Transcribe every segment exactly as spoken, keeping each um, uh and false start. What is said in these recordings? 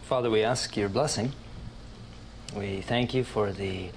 Father, we ask your blessing. We thank you for the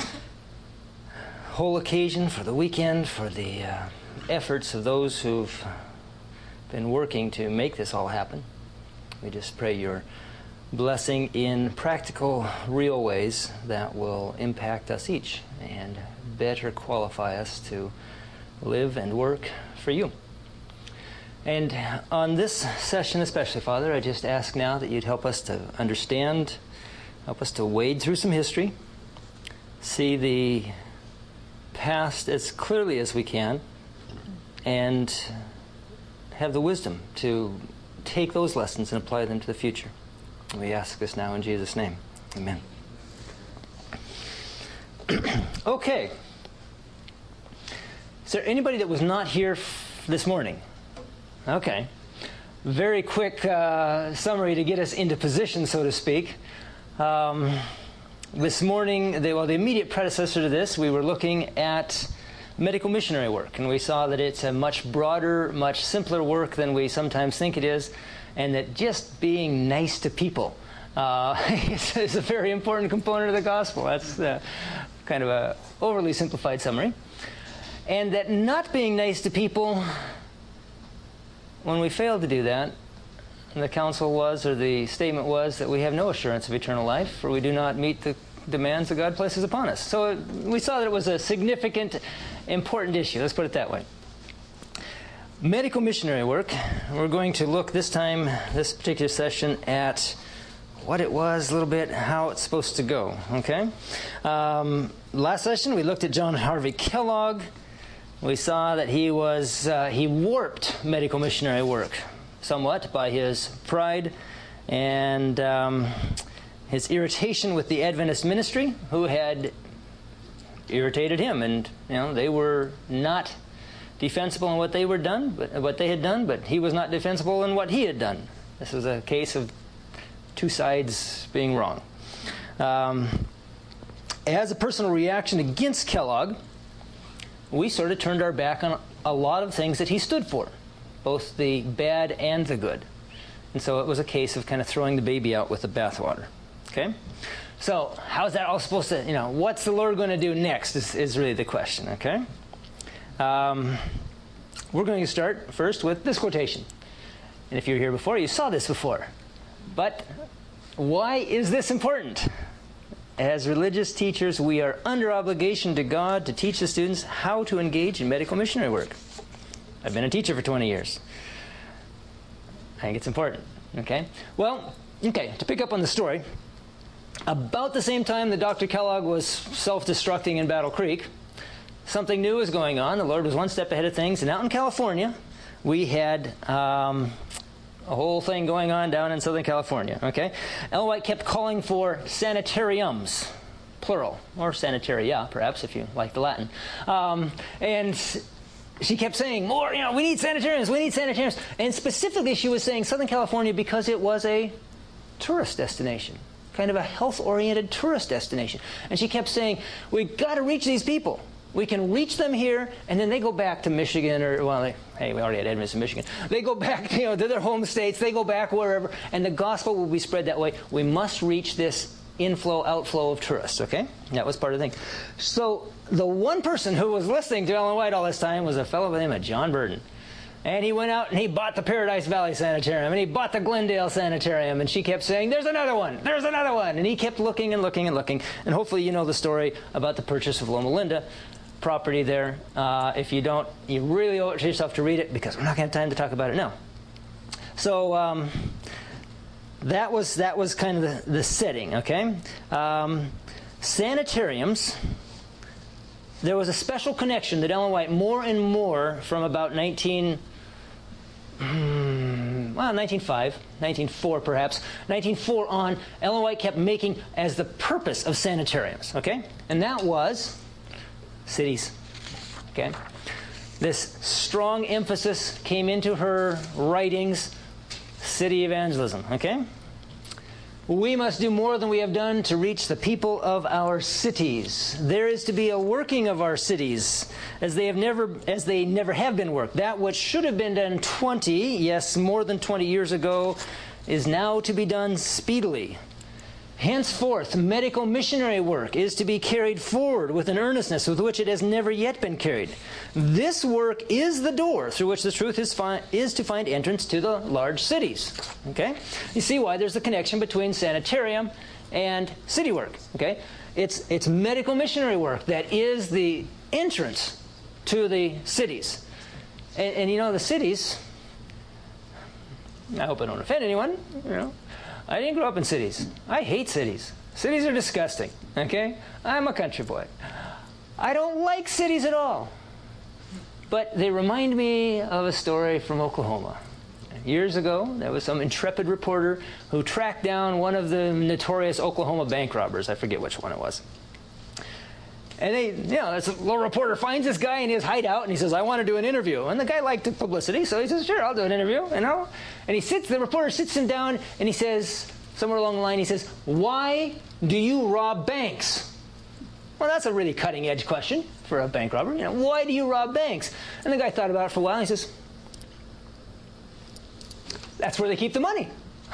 whole occasion, for the weekend, for the uh, efforts of those who've been working to make this all happen. We just pray your blessing in practical, real ways that will impact us each and better qualify us to live and work for you. And on this session especially, Father, I just ask now that you'd help us to understand, help us to wade through some history, see the past as clearly as we can, and have the wisdom to take those lessons and apply them to the future. We ask this now in Jesus' name. Amen. Okay. Is there anybody that was not here f- this morning? Okay. Very quick uh, summary to get us into position, so to speak. Um, this morning, the, well, the immediate predecessor to this, we were looking at medical missionary work, and we saw that it's a much broader, much simpler work than we sometimes think it is, and that just being nice to people uh, is, is a very important component of the gospel. That's uh, kind of a overly simplified summary. And that not being nice to people, when we fail to do that, the counsel was, or the statement was, that we have no assurance of eternal life, for we do not meet the demands that God places upon us. So we saw that it was a significant, important issue. Let's put it that way. Medical missionary work. We're going to look this time, this particular session, at what it was, a little bit, how it's supposed to go. Okay? Um, last session, we looked at John Harvey Kellogg. We saw that he was, uh, he warped medical missionary work somewhat by his pride and um, his irritation with the Adventist ministry, who had irritated him, and you know they were not defensible in what they were done, but what they had done, but he was not defensible in what he had done. This was a case of two sides being wrong. Um, as a personal reaction against Kellogg, we sort of turned our back on a lot of things that he stood for, both the bad and the good. And so it was a case of kind of throwing the baby out with the bathwater. Okay? So how's that all supposed to, you know, what's the Lord going to do next is, is really the question, okay? Um, we're going to start first with this quotation. And if you were here before, you saw this before. But why is this important? As religious teachers, we are under obligation to God to teach the students how to engage in medical missionary work. I've been a teacher for twenty years. I think it's important. Okay? Well, okay, to pick up on the story, about the same time that Doctor Kellogg was self-destructing in Battle Creek, something new was going on. The Lord was one step ahead of things. And out in California, we had um, a whole thing going on down in Southern California. Okay? Ellen White kept calling for sanitariums, plural, or sanitaria, perhaps, if you like the Latin. Um, and she kept saying, more, you know, we need sanitariums, we need sanitariums. And specifically, she was saying Southern California because it was a tourist destination, kind of a health-oriented tourist destination. And she kept saying, we've got to reach these people. We can reach them here, and then they go back to Michigan, or, well, they, hey, we already had Edmonton, Michigan. They go back, you know, to their home states. They go back wherever, and the gospel will be spread that way. We must reach this inflow, outflow of tourists, okay? That was part of the thing. So the one person who was listening to Ellen White all this time was a fellow by the name of John Burden. And he went out and he bought the Paradise Valley Sanitarium, and he bought the Glendale Sanitarium, and she kept saying, there's another one, there's another one. And he kept looking and looking and looking. And hopefully you know the story about the purchase of Loma Linda property there. Uh, if you don't, you really owe it to yourself to read it, because we're not going to have time to talk about it now. So um, that was that was kind of the, the setting, okay? Um, sanitariums, there was a special connection that Ellen White more and more from about nineteen... well, nineteen oh five, nineteen oh four perhaps, nineteen oh four on, Ellen White kept making as the purpose of sanitariums, okay? And that was cities, okay? This strong emphasis came into her writings, city evangelism, okay? We must do more than we have done to reach the people of our cities. There is to be a working of our cities as they have never, as they never have been worked. That which should have been done twenty, yes, more than twenty years ago, is now to be done speedily. Henceforth, medical missionary work is to be carried forward with an earnestness with which it has never yet been carried. This work is the door through which the truth is, fi- is to find entrance to the large cities. Okay? You see why there's a connection between sanitarium and city work. Okay? It's, it's medical missionary work that is the entrance to the cities. And, and you know, the cities, I hope I don't offend anyone, you know, I didn't grow up in cities. I hate cities. Cities are disgusting, okay? I'm a country boy. I don't like cities at all. But they remind me of a story from Oklahoma. Years ago, there was some intrepid reporter who tracked down one of the notorious Oklahoma bank robbers. I forget which one it was. And they, you know, this little reporter finds this guy in his hideout, and he says, I want to do an interview. And the guy liked the publicity, so he says, sure, I'll do an interview, you know. And he sits, the reporter sits him down, and he says, somewhere along the line, he says, why do you rob banks? Well, that's a really cutting-edge question for a bank robber. You know, why do you rob banks? And the guy thought about it for a while, and he says, that's where they keep the money.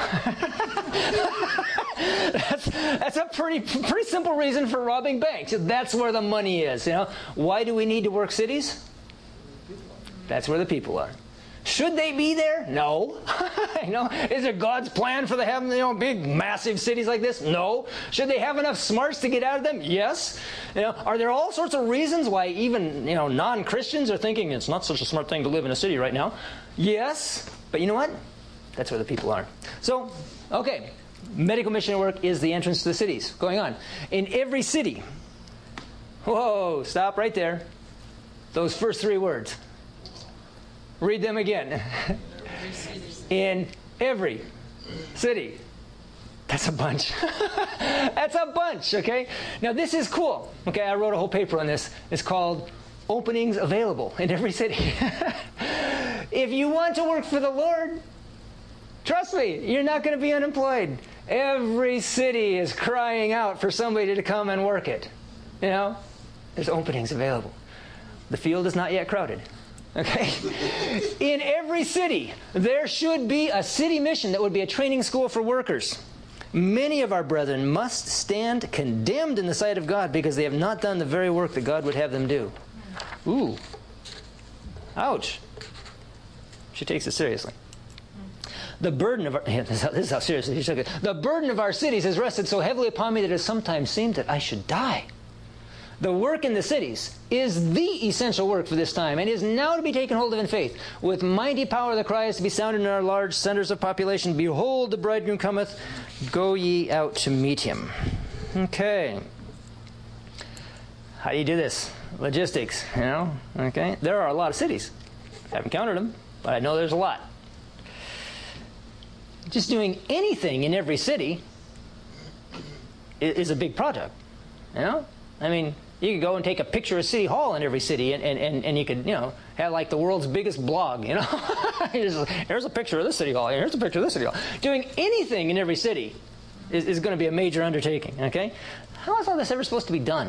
that's, that's a pretty pretty simple reason for robbing banks. That's where the money is. You know, why do we need to work cities? That's where the people are. Should they be there? No. You know, is it God's plan for the having, you know, big massive cities like this? No. Should they have enough smarts to get out of them? Yes. You know, are there all sorts of reasons why even, you know, non-Christians are thinking it's not such a smart thing to live in a city right now? Yes. But you know what? That's where the people are. So, okay, medical missionary work is the entrance to the cities. Going on. In every city. Whoa, stop right there. Those first three words. Read them again. In every city. That's a bunch. That's a bunch, okay? Now, this is cool. Okay, I wrote a whole paper on this. It's called Openings Available in Every City. If you want to work for the Lord, trust me, you're not going to be unemployed. Every city is crying out for somebody to come and work it. You know, there's openings available. The field is not yet crowded. Okay? In every city, there should be a city mission that would be a training school for workers. Many of our brethren must stand condemned in the sight of God because they have not done the very work that God would have them do. Ooh. Ouch. She takes it seriously. The burden of our, yeah, this, is how, this is how seriously she took it. The burden of our cities has rested so heavily upon me that it has sometimes seemed that I should die. The work in the cities is the essential work for this time, and is now to be taken hold of in faith. With mighty power the cry is to be sounded in our large centers of population, behold, the bridegroom cometh, go ye out to meet him. Okay. How do you do this? Logistics, you know? Okay. There are a lot of cities. I haven't counted them, but I know there's a lot. Just doing anything in every city is a big project, you know? I mean, you could go and take a picture of City Hall in every city, and, and, and, and you could, you know, have like the world's biggest blog, you know? Here's a picture of this City Hall, here's a picture of this City Hall. Doing anything in every city is, is going to be a major undertaking, okay? How is all this ever supposed to be done?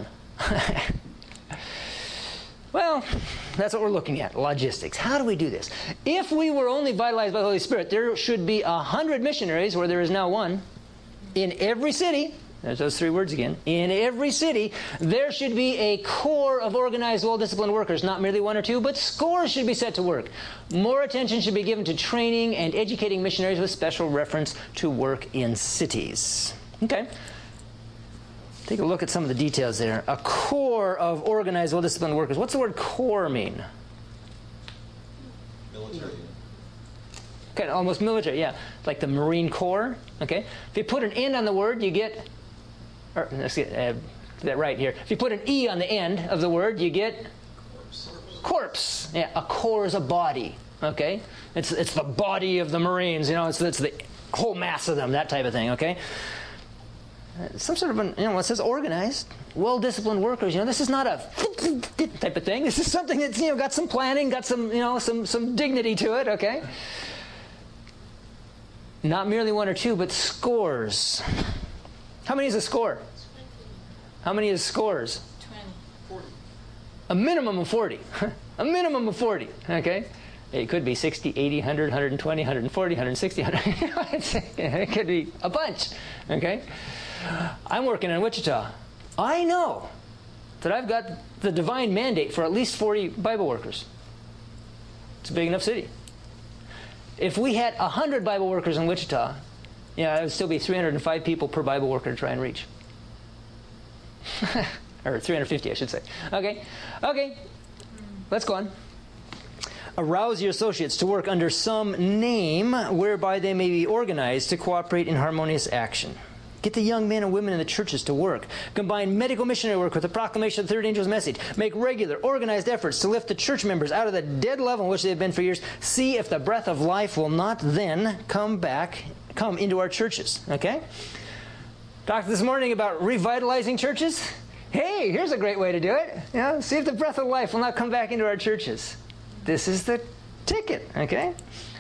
Well, that's what we're looking at, logistics. How do we do this? If we were only vitalized by the Holy Spirit, there should be a hundred missionaries, where there is now one, in every city. There's those three words again. In every city, there should be a core of organized, well-disciplined workers, not merely one or two, but scores should be set to work. More attention should be given to training and educating missionaries with special reference to work in cities. Okay. Take a look at some of the details there. A core of organized, well-disciplined workers. What's the word core mean? Military. Okay, almost military, yeah. Like the Marine Corps, okay? If you put an N on the word, you get, or, let's get uh, that right here. If you put an E on the end of the word, you get corpse. Corpse. Yeah, a corps is a body, okay? It's it's the body of the Marines, you know, it's, it's the whole mass of them, that type of thing, okay? Some sort of, an, you know, it says organized, well-disciplined workers. You know, this is not a type of thing. This is something that's, you know, got some planning, got some, you know, some, some dignity to it, okay? Not merely one or two, but scores. How many is a score? How many is scores? twenty. forty. A minimum of forty. A minimum of forty, okay? It could be sixty, eighty, one hundred, one hundred twenty, one hundred forty, one hundred sixty, one hundred. It could be a bunch. Okay? I'm working in Wichita. I know that I've got the divine mandate for at least forty Bible workers. It's a big enough city. If we had one hundred Bible workers in Wichita, yeah, it would still be three hundred five people per Bible worker to try and reach. Or three hundred fifty, I should say. Okay. Okay. Let's go on. Arouse your associates to work under some name whereby they may be organized to cooperate in harmonious action. Get the young men and women in the churches to work. Combine medical missionary work with the proclamation of the third angel's message. Make regular, organized efforts to lift the church members out of the dead level in which they have been for years. See if the breath of life will not then come back, come into our churches. Okay? Talked this morning about revitalizing churches. Hey, here's a great way to do it. You know, see if the breath of life will not come back into our churches. This is the ticket. Okay?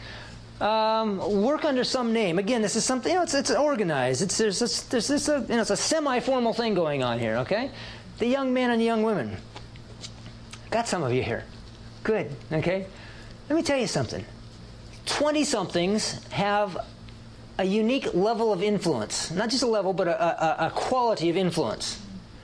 Um, work under some name. Again, this is something, you know, it's, it's organized. It's, there's this, there's this, uh, you know, it's a semi-formal thing going on here, okay? The young men and the young women. Got some of you here. Good, okay? Let me tell you something. twenty-somethings have a unique level of influence. Not just a level, but a, a, a quality of influence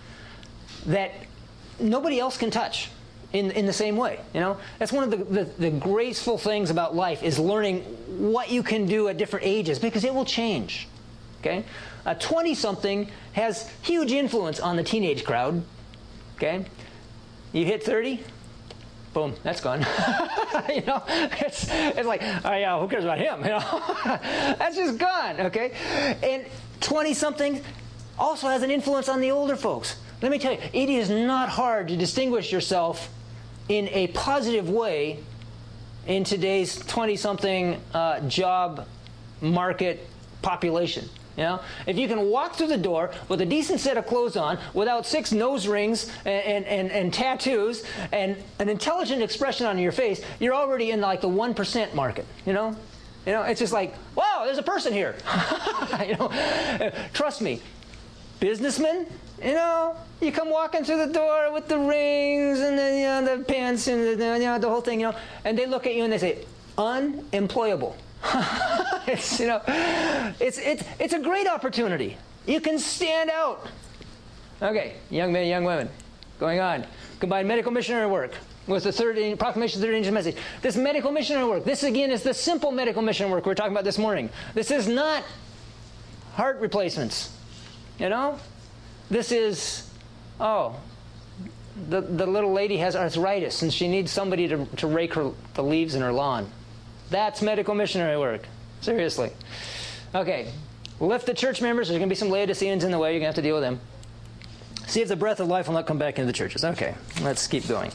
that nobody else can touch. In, in the same way, you know? That's one of the, the, the graceful things about life is learning what you can do at different ages, because it will change, okay? A twenty-something has huge influence on the teenage crowd, okay? You hit thirty, boom, that's gone. You know, it's, it's like, oh yeah, who cares about him, you know? That's just gone, okay? And twenty-something also has an influence on the older folks. Let me tell you, it is not hard to distinguish yourself in a positive way in today's twenty-something uh, job market population. You know, if you can walk through the door with a decent set of clothes on, without six nose rings and, and, and, and tattoos and an intelligent expression on your face, you're already in like the one percent market. You know, you know, it's just like, wow, there's a person here. You know, uh, trust me, businessmen. You know, you come walking through the door with the rings and the, you know, the pants and the, you know, the whole thing, you know, and they look at you and they say, unemployable. It's, you know, it's, it's, it's a great opportunity. You can stand out. Okay, young men, young women, going on. Combine medical missionary work with the third proclamation of the third angel's message. This medical missionary work, this again is the simple medical missionary work we were talking about this morning. This is not heart replacements, you know. This is, oh, the, the little lady has arthritis and she needs somebody to, to rake her, the leaves in her lawn. That's medical missionary work. Seriously. Okay, lift the church members. There's going to be some Laodiceans in the way. You're going to have to deal with them. See if the breath of life will not come back into the churches. Okay, let's keep going.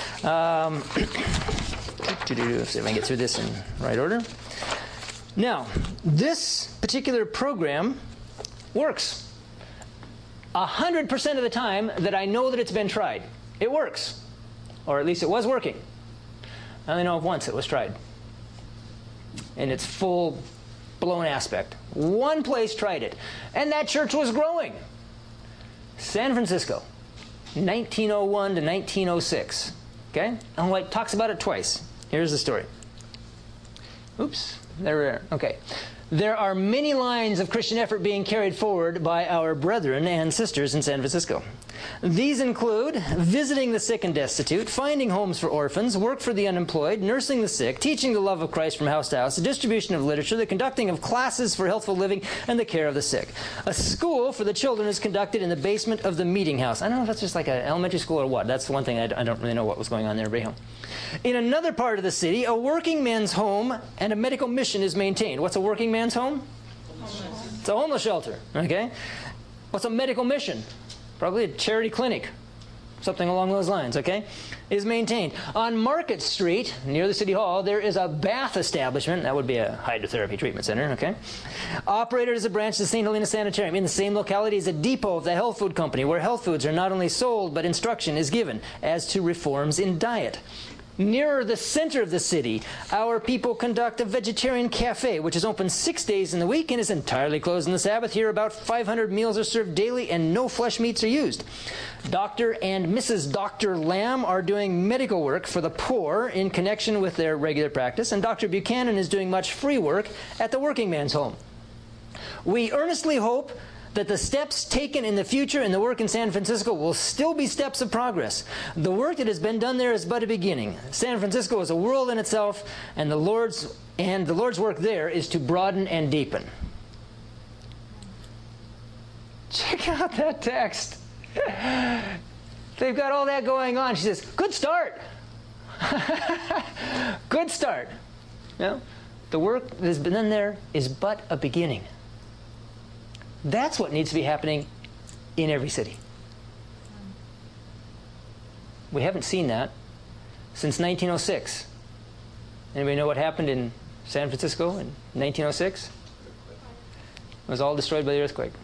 Um, see if I can get through this in right order. Now, this particular program works. A hundred percent of the time that I know that it's been tried, it works. Or at least it was working. I only know of once it was tried. In its full-blown aspect. One place tried it. And that church was growing. San Francisco. nineteen oh one to nineteen oh six. Okay? And like talks about it twice. Here's the story. Oops. There we are. Okay. There are many lines of Christian effort being carried forward by our brethren and sisters in San Francisco. These include visiting the sick and destitute, finding homes for orphans, work for the unemployed, nursing the sick, teaching the love of Christ from house to house, the distribution of literature, the conducting of classes for healthful living, and the care of the sick. A school for the children is conducted in the basement of the meeting house. I don't know if that's just like an elementary school or what. That's the one thing I don't really know what was going on there. In another part of the city, a working men's home and a medical mission is maintained. What's a working man's home? Homeless. It's a homeless shelter. Okay. What's a medical mission? Probably a charity clinic. Something along those lines, okay? Is maintained. On Market Street, near the City Hall, there is a bath establishment. That would be a hydrotherapy treatment center, okay? Operated as a branch of the Saint Helena Sanitarium. In the same locality is a depot of the Health Food Company, where health foods are not only sold, but instruction is given as to reforms in diet. Nearer the center of the city, our people conduct a vegetarian cafe, which is open six days in the week and is entirely closed on the Sabbath. Here, about five hundred meals are served daily and no flesh meats are used. Doctor and Missus Doctor Lamb are doing medical work for the poor in connection with their regular practice, and Doctor Buchanan is doing much free work at the working man's home. We earnestly hope that the steps taken in the future in the work in San Francisco will still be steps of progress. The work that has been done there is but a beginning. San Francisco is a world in itself, and the Lord's and the Lord's work there is to broaden and deepen. Check out that text. They've got all that going on. She says, good start. Good start. You know, the work that has been done there is but a beginning. That's what needs to be happening in every city. We haven't seen that since nineteen oh six. Anybody know what happened in San Francisco in nineteen oh six? It was all destroyed by the earthquake.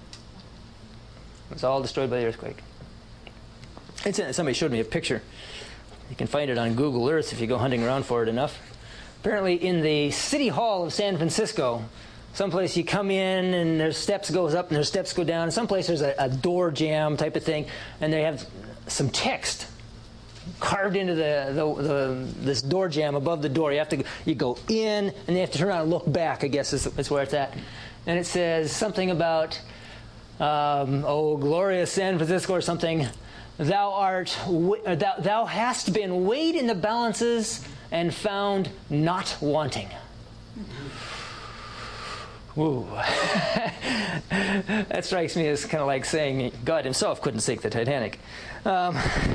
It was all destroyed by the earthquake. It's in, somebody showed me a picture. You can find it on Google Earth if you go hunting around for it enough. Apparently in the City Hall of San Francisco, someplace you come in and there's steps goes up and there's steps go down. And someplace there's a, a door jam type of thing, and they have some text carved into the, the, the this door jam above the door. You have to you go in and you have to turn around and look back. I guess is, is where it's at, and it says something about um, oh glorious San Francisco or something. Thou art thou, thou hast been weighed in the balances and found not wanting. Woo. That strikes me as kind of like saying God himself couldn't sink the Titanic. Um,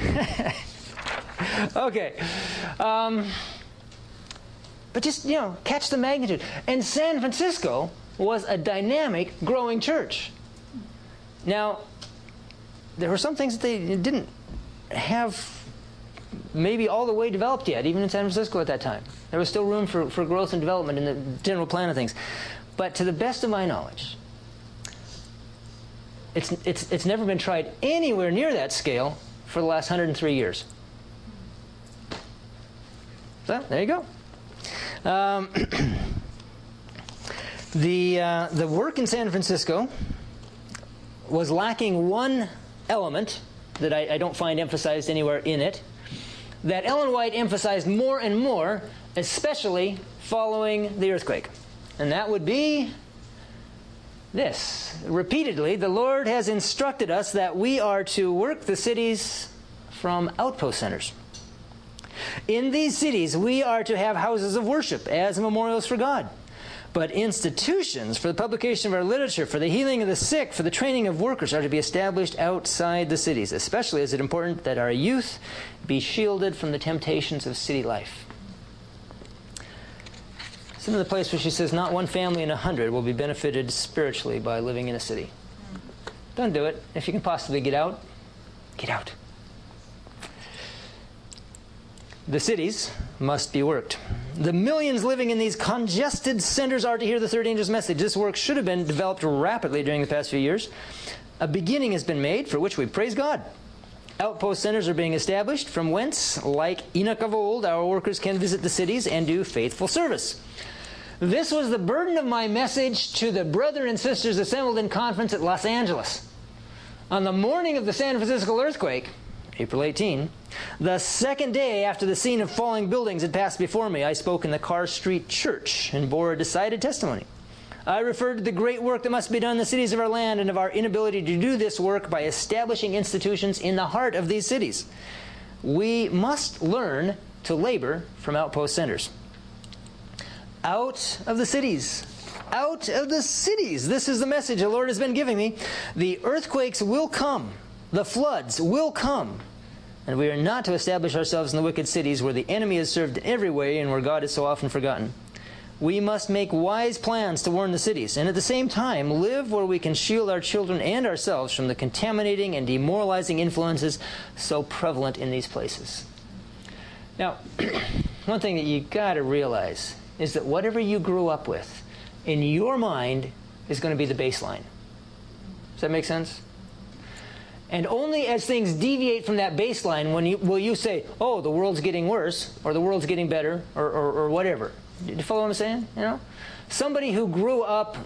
okay. Um, but just, you know, catch the magnitude. And San Francisco was a dynamic, growing church. Now, there were some things that they didn't have maybe all the way developed yet, even in San Francisco at that time. There was still room for, for growth and development in the general plan of things. But to the best of my knowledge, it's, it's, it's never been tried anywhere near that scale for the last one hundred three years. So, there you go. Um, the, uh, the work in San Francisco was lacking one element that I, I don't find emphasized anywhere in it, that Ellen White emphasized more and more, especially following the earthquake. And that would be this. Repeatedly, the Lord has instructed us that we are to work the cities from outpost centers. In these cities, we are to have houses of worship as memorials for God. But institutions for the publication of our literature, for the healing of the sick, for the training of workers are to be established outside the cities. Especially is it important that our youth be shielded from the temptations of city life. It's in the place where she says not one family in a hundred will be benefited spiritually by living in a city. Don't do it. If you can possibly get out, get out. The cities must be worked. The millions living in these congested centers are to hear the third angel's message. This work should have been developed rapidly during the past few years. A beginning has been made, for which we praise God. Outpost centers are being established, from whence, like Enoch of old, our workers can visit the cities and do faithful service. This was the burden of my message to the brethren and sisters assembled in conference at Los Angeles. On the morning of the San Francisco earthquake, April eighteenth, the second day after the scene of falling buildings had passed before me, I spoke in the Carr Street Church and bore a decided testimony. I referred to the great work that must be done in the cities of our land and of our inability to do this work by establishing institutions in the heart of these cities. We must learn to labor from outpost centers. Out of the cities. Out of the cities. This is the message the Lord has been giving me. The earthquakes will come. The floods will come. And we are not to establish ourselves in the wicked cities where the enemy is served in every way and where God is so often forgotten. We must make wise plans to warn the cities, and at the same time live where we can shield our children and ourselves from the contaminating and demoralizing influences so prevalent in these places. Now, one thing that you got to realize is that whatever you grew up with, in your mind, is going to be the baseline. Does that make sense? And only as things deviate from that baseline when you, will you say, oh, the world's getting worse, or the world's getting better, or, or, or whatever. Do you follow what I'm saying? You know? Somebody who grew up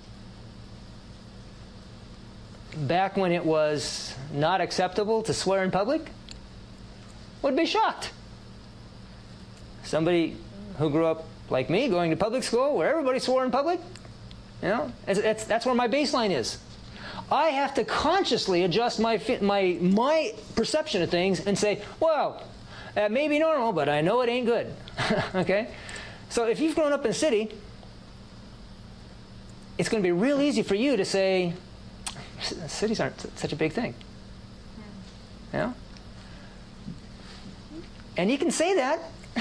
back when it was not acceptable to swear in public would be shocked. Somebody who grew up like me, going to public school where everybody swore in public, you know, that's, that's where my baseline is. I have to consciously adjust my, my, my perception of things and say, well, that may be normal, but I know it ain't good. Okay? So if you've grown up in a city, it's going to be real easy for you to say, cities aren't such a big thing. You know? And you can say that.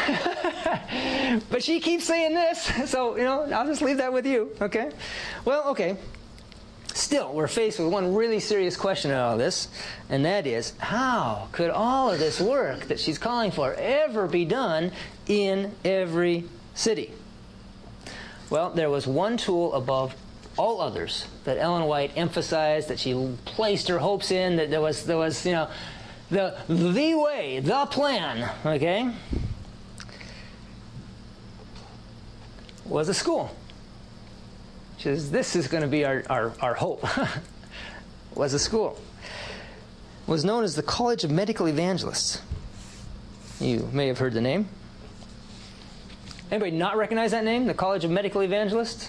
But she keeps saying this, so, you know, I'll just leave that with you, okay? Well, okay. Still, we're faced with one really serious question in all this, and that is, how could all of this work that she's calling for ever be done in every city? Well, there was one tool above all others that Ellen White emphasized, that she placed her hopes in, that there was, there was, you know, the, the way, the plan, okay, was a school. She says, this is going to be our, our, our hope. Was a school. It was known as the College of Medical Evangelists. You may have heard the name. Anybody not recognize that name, the College of Medical Evangelists?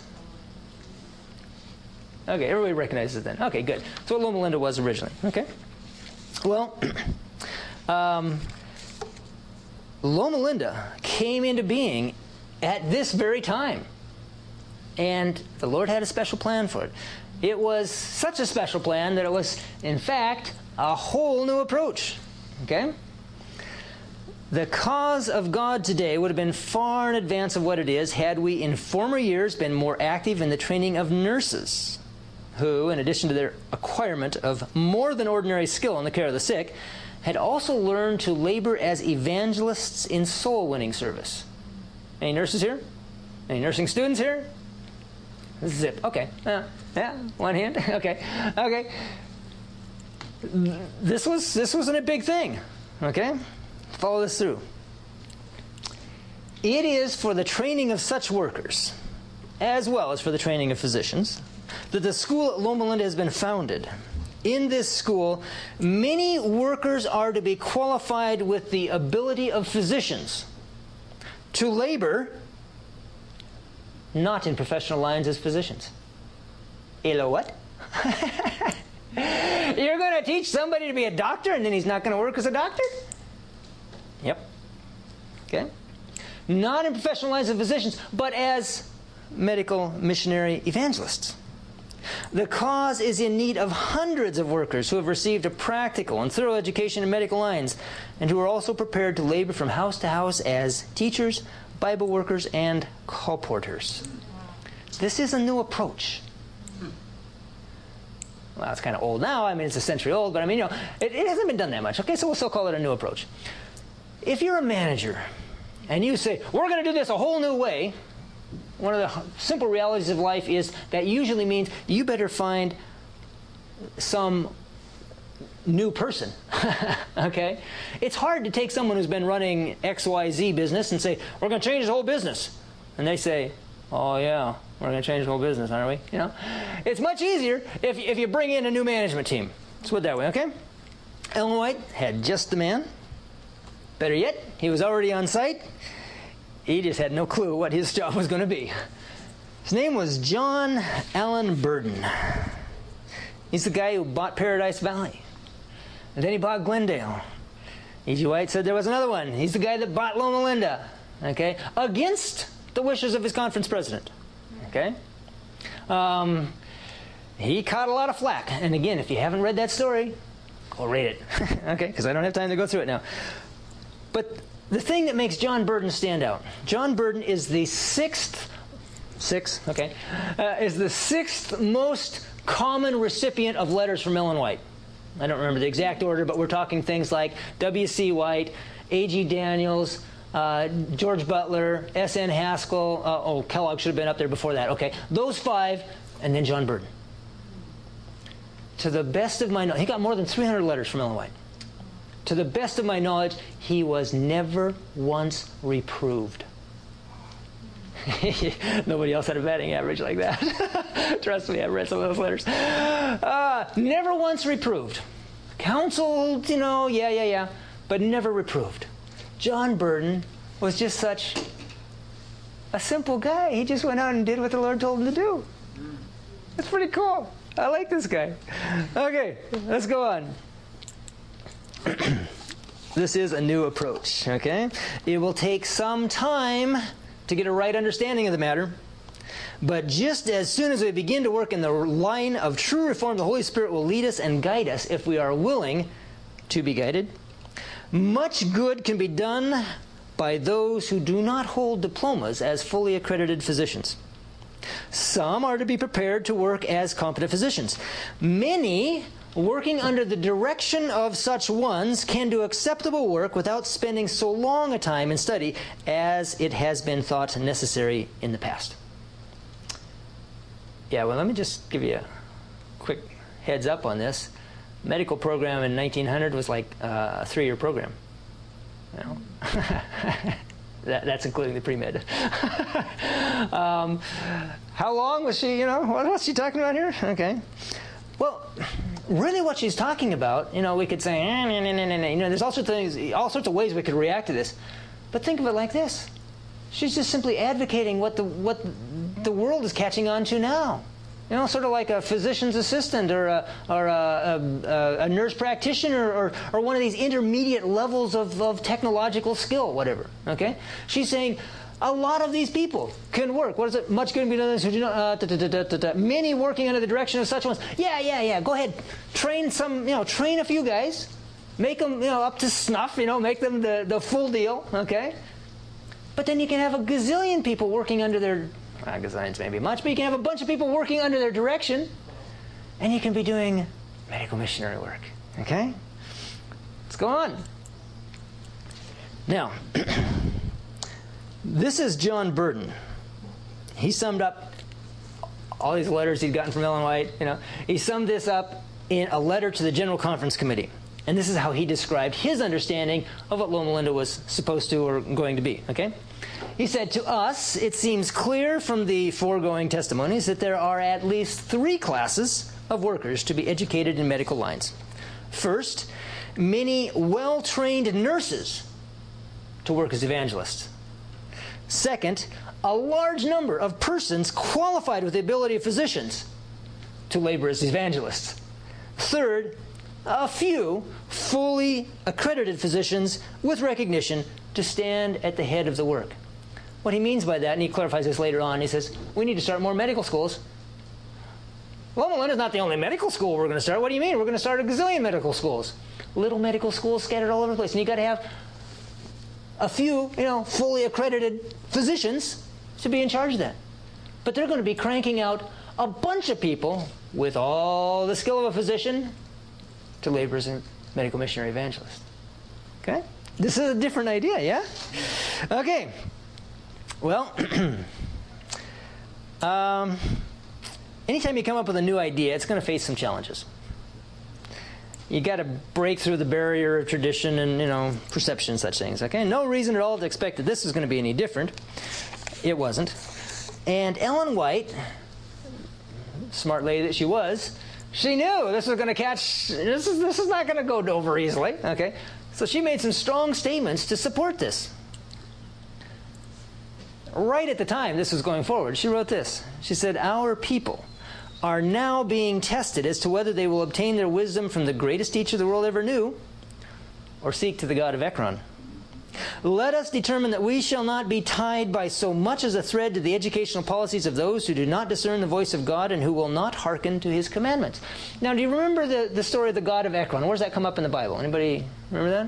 Okay, everybody recognizes it then. Okay, good. That's what Loma Linda was originally. Okay. Well, um, Loma Linda came into being at this very time. And the Lord had a special plan for it. It was such a special plan that it was, in fact, a whole new approach. Okay? The cause of God today would have been far in advance of what it is had we in former years been more active in the training of nurses, who, in addition to their acquirement of more than ordinary skill in the care of the sick, had also learned to labor as evangelists in soul-winning service. Any nurses here? Any nursing students here? Zip. Okay. Uh, yeah. One hand. Okay. Okay. This was this wasn't a big thing. Okay. Follow this through. It is for the training of such workers, as well as for the training of physicians, that the school at Loma Linda has been founded. In this school, many workers are to be qualified with the ability of physicians to labor not in professional lines as physicians. Hello, what? You're going to teach somebody to be a doctor and then he's not going to work as a doctor? Yep. Okay. Not in professional lines of physicians, but as medical missionary evangelists. The cause is in need of hundreds of workers who have received a practical and thorough education in medical lines and who are also prepared to labor from house to house as teachers, Bible workers, and colporteurs. This is a new approach. Well, it's kind of old now. I mean, it's a century old, but I mean, you know, it, it hasn't been done that much. Okay, so we'll still call it a new approach. If you're a manager and you say, we're going to do this a whole new way, one of the simple realities of life is that usually means you better find some new person. Okay? It's hard to take someone who's been running X Y Z business and say, we're going to change the whole business. And they say, oh yeah, we're going to change the whole business, aren't we? You know? It's much easier if, if you bring in a new management team. Let's put it that way, okay? Ellen White had just the man. Better yet, he was already on site. He just had no clue what his job was going to be. His name was John Allen Burden. He's the guy who bought Paradise Valley. And then he bought Glendale. E G. White said there was another one. He's the guy that bought Loma Linda. Okay? Against the wishes of his conference president. Okay? Um, he caught a lot of flack. And again, if you haven't read that story, go read it. Okay? Because I don't have time to go through it now. But the thing that makes John Burden stand out, John Burden is the sixth, sixth, okay, uh, is the sixth most common recipient of letters from Ellen White. I don't remember the exact order, but we're talking things like W C White, A G Daniels, uh, George Butler, S N Haskell, uh, oh, Kellogg should have been up there before that, okay. Those five, and then John Burden. to the best of my knowledge, he got more than three hundred letters from Ellen White. To the best of my knowledge, he was never once reproved. Nobody else had a batting average like that. Trust me, I've read some of those letters. Uh, never once reproved. Counseled, you know, yeah, yeah, yeah, but never reproved. John Burton was just such a simple guy. He just went out and did what the Lord told him to do. That's pretty cool. I like this guy. Okay, let's go on. This is a new approach, okay? It will take some time to get a right understanding of the matter. But just as soon as we begin to work in the line of true reform, the Holy Spirit will lead us and guide us if we are willing to be guided. Much good can be done by those who do not hold diplomas as fully accredited physicians. Some are to be prepared to work as competent physicians. Many, working under the direction of such ones, can do acceptable work without spending so long a time in study as it has been thought necessary in the past. Yeah, well, let me just give you a quick heads up on this. Medical program in nineteen hundred was like uh, a three-year program. You know? that, that's including the pre-med. um, how long was she, you know, what, what's she talking about here? Okay. Well, really what she's talking about, you know, we could say, eh, nah, nah, nah, nah. You know, there's all sorts of things, all sorts of ways we could react to this. But think of it like this. She's just simply advocating what the what the world is catching on to now. You know, sort of like a physician's assistant or a, or a, a, a nurse practitioner or, or one of these intermediate levels of, of technological skill, whatever. Okay? She's saying a lot of these people can work. What is it? Much good can be done. Who do not, uh, da, da, da, da, da. Many working under the direction of such ones. Yeah, yeah, yeah. Go ahead. Train some, you know, train a few guys. Make them, you know, up to snuff, you know, make them the, the full deal. Okay? But then you can have a gazillion people working under their, well, gazillions maybe much, but you can have a bunch of people working under their direction, and you can be doing medical missionary work. Okay? Let's go on. Now, this is John Burton. He summed up all these letters he'd gotten from Ellen White. You know, he summed this up in a letter to the General Conference Committee. And this is how he described his understanding of what Loma Linda was supposed to or going to be. Okay? He said, to us, it seems clear from the foregoing testimonies that there are at least three classes of workers to be educated in medical lines. First, many well-trained nurses to work as evangelists. Second, a large number of persons qualified with the ability of physicians to labor as evangelists. Third, a few fully accredited physicians with recognition to stand at the head of the work. What he means by that, and he clarifies this later on, he says, we need to start more medical schools. Loma Linda is not the only medical school we're going to start. What do you mean? We're going to start a gazillion medical schools. Little medical schools scattered all over the place. And you've got to have a few, you know, fully accredited physicians to be in charge of that. But they're going to be cranking out a bunch of people with all the skill of a physician to labor as a medical missionary evangelist. Okay? This is a different idea, yeah? Okay. Well, um, anytime you come up with a new idea, it's going to face some challenges. You got to break through the barrier of tradition and, you know, perception and such things. Okay? No reason at all to expect that this is going to be any different. It wasn't. And Ellen White, smart lady that she was, she knew this was going to catch, this is, this is not going to go over easily, okay? So she made some strong statements to support this. Right at the time this was going forward, she wrote this. She said, our people are now being tested as to whether they will obtain their wisdom from the greatest teacher the world ever knew or seek to the God of Ekron. Let us determine that we shall not be tied by so much as a thread to the educational policies of those who do not discern the voice of God and who will not hearken to his commandments. Now, do you remember the, the story of the God of Ekron? Where does that come up in the Bible? Anybody remember that?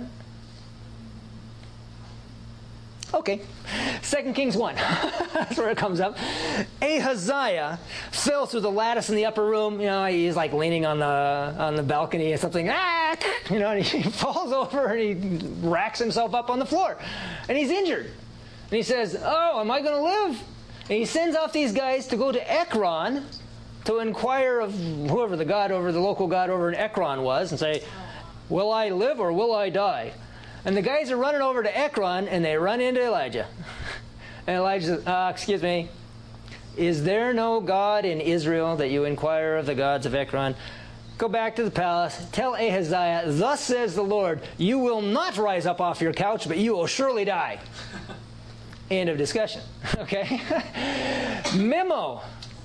Okay. Second Kings one. That's where it comes up. Ahaziah fell through the lattice in the upper room. You know, he's like leaning on the on the balcony or something. Ah! You know, and he falls over and he racks himself up on the floor. And he's injured. And he says, oh, am I going to live? And he sends off these guys to go to Ekron to inquire of whoever the god over, the local god over in Ekron was, and say, will I live or will I die? And the guys are running over to Ekron, and they run into Elijah. And Elijah says, uh, excuse me, is there no God in Israel that you inquire of the gods of Ekron? Go back to the palace, tell Ahaziah, thus says the Lord, you will not rise up off your couch, but you will surely die. End of discussion. Okay? Memo.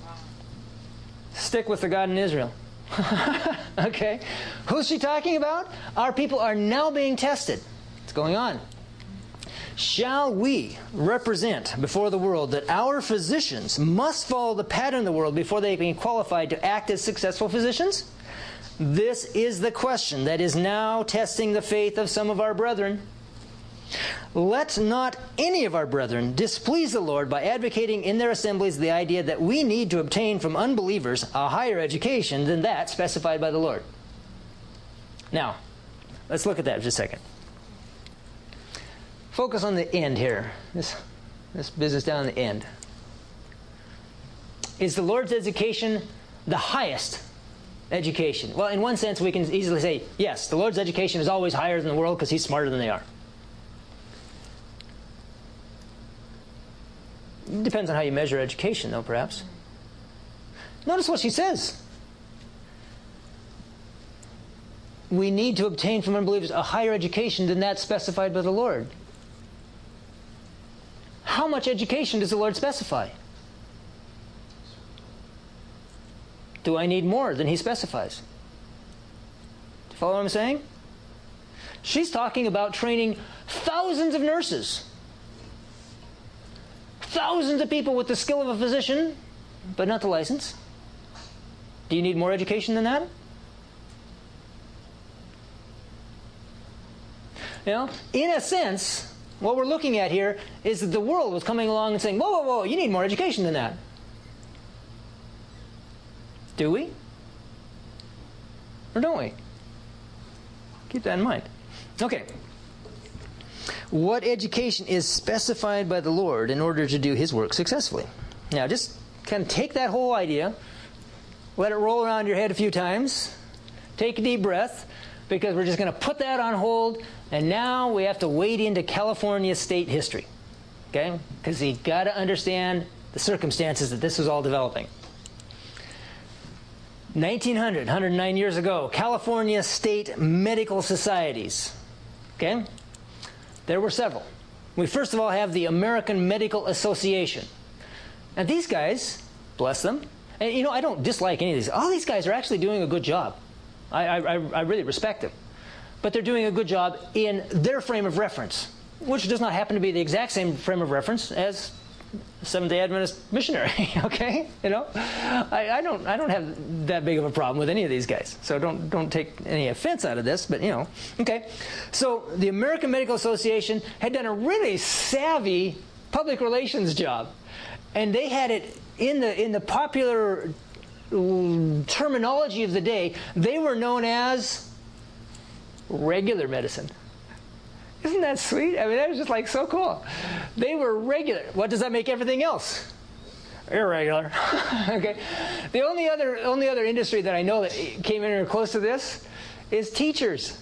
Stick with the God in Israel. Okay? Who's she talking about? Our people are now being tested. What's going on? Shall we represent before the world that our physicians must follow the pattern of the world before they can be qualified to act as successful physicians? This is the question that is now testing the faith of some of our brethren. Let not any of our brethren displease the Lord by advocating in their assemblies the idea that we need to obtain from unbelievers a higher education than that specified by the Lord. Now, let's look at that for just a second. Focus on the end here. This, this business down the end. Is the Lord's education the highest education? Well, in one sense, we can easily say, yes, the Lord's education is always higher than the world because He's smarter than they are. It depends on how you measure education, though, perhaps. Notice what she says. We need to obtain from unbelievers a higher education than that specified by the Lord. How much education does the Lord specify? Do I need more than He specifies? Do you follow what I'm saying? She's talking about training thousands of nurses. Thousands of people with the skill of a physician, but not the license. Do you need more education than that? You know, in a sense, what we're looking at here is that the world was coming along and saying, whoa, whoa, whoa, you need more education than that. Do we? Or don't we? Keep that in mind. Okay. What education is specified by the Lord in order to do His work successfully? Now, just kind of take that whole idea, let it roll around your head a few times, take a deep breath, because we're just going to put that on hold, and now we have to wade into California state history. Okay? Because you got to understand the circumstances that this was all developing. nineteen hundred, one hundred nine years ago, California state medical societies. Okay? There were several. We first of all have the American Medical Association. And these guys, bless them, and you know, I don't dislike any of these. All these guys are actually doing a good job. I, I, I really respect them. But they're doing a good job in their frame of reference, which does not happen to be the exact same frame of reference as Seventh-day Adventist missionary. Okay, you know, I, I don't, I don't have that big of a problem with any of these guys. So don't, don't take any offense out of this. But you know, okay. So the American Medical Association had done a really savvy public relations job, and they had it in the in the popular terminology of the day. They were known as regular medicine. Isn't that sweet? I mean, that was just like so cool. They were regular. What does that make everything else? Irregular. Okay. The only other only other industry that I know that came in or close to this is teachers.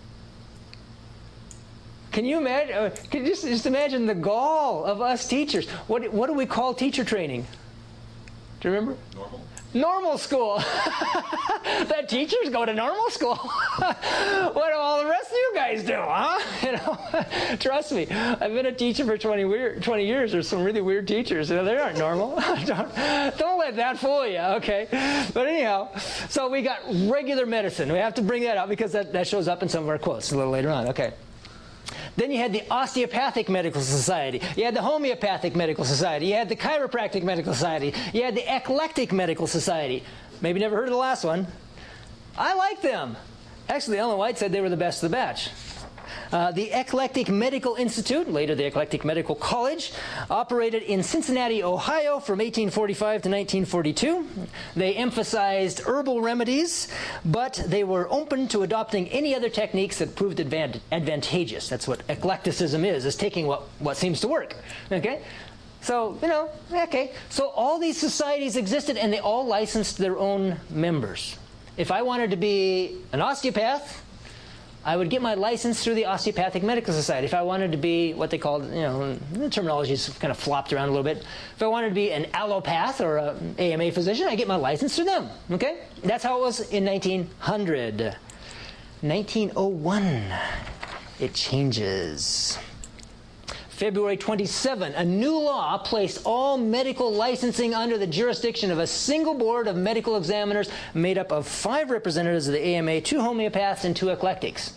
Can you imagine? Can you just, just imagine the gall of us teachers? What what do we call teacher training? Do you remember? Normal. Normal school. That teachers go to normal school. What do all the rest of you guys do, huh? You know, trust me, I've been a teacher for twenty, weird, twenty years. There's some really weird teachers. You know, they aren't normal. don't, don't let that fool you, okay? But anyhow, so we got regular medicine. We have to bring that up because that, that shows up in some of our quotes a little later on. Okay. Then you had the Osteopathic Medical Society. You had the Homeopathic Medical Society. You had the Chiropractic Medical Society. You had the Eclectic Medical Society. Maybe never heard of the last one. I like them. Actually, Ellen White said they were the best of the batch. Uh, the Eclectic Medical Institute, later the Eclectic Medical College, operated in Cincinnati, Ohio from eighteen forty-five to nineteen forty-two. They emphasized herbal remedies, but they were open to adopting any other techniques that proved advant- advantageous. That's what eclecticism is, is taking what, what seems to work. Okay? So, you know, okay. So all these societies existed, and they all licensed their own members. If I wanted to be an osteopath, I would get my license through the Osteopathic Medical Society. If I wanted to be what they called, you know, the terminology is kind of flopped around a little bit. If I wanted to be an allopath or an A M A physician, I get my license through them. Okay? That's how it was in nineteen hundred. nineteen oh one, it changes. February twenty-seventh, a new law placed all medical licensing under the jurisdiction of a single board of medical examiners made up of five representatives of the A M A, two homeopaths, and two eclectics.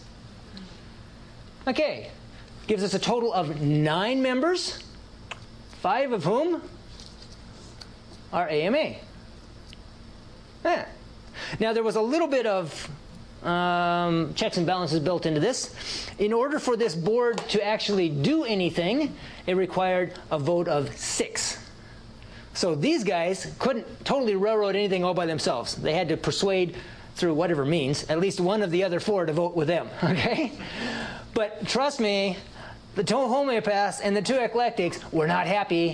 Okay, gives us a total of nine members, five of whom are A M A. Yeah. Now, there was a little bit of Um, checks and balances built into this. In order for this board to actually do anything, it required a vote of six. So these guys couldn't totally railroad anything all by themselves. They had to persuade, through whatever means, at least one of the other four to vote with them. Okay? But trust me, the two homeopaths and the two eclectics were not happy.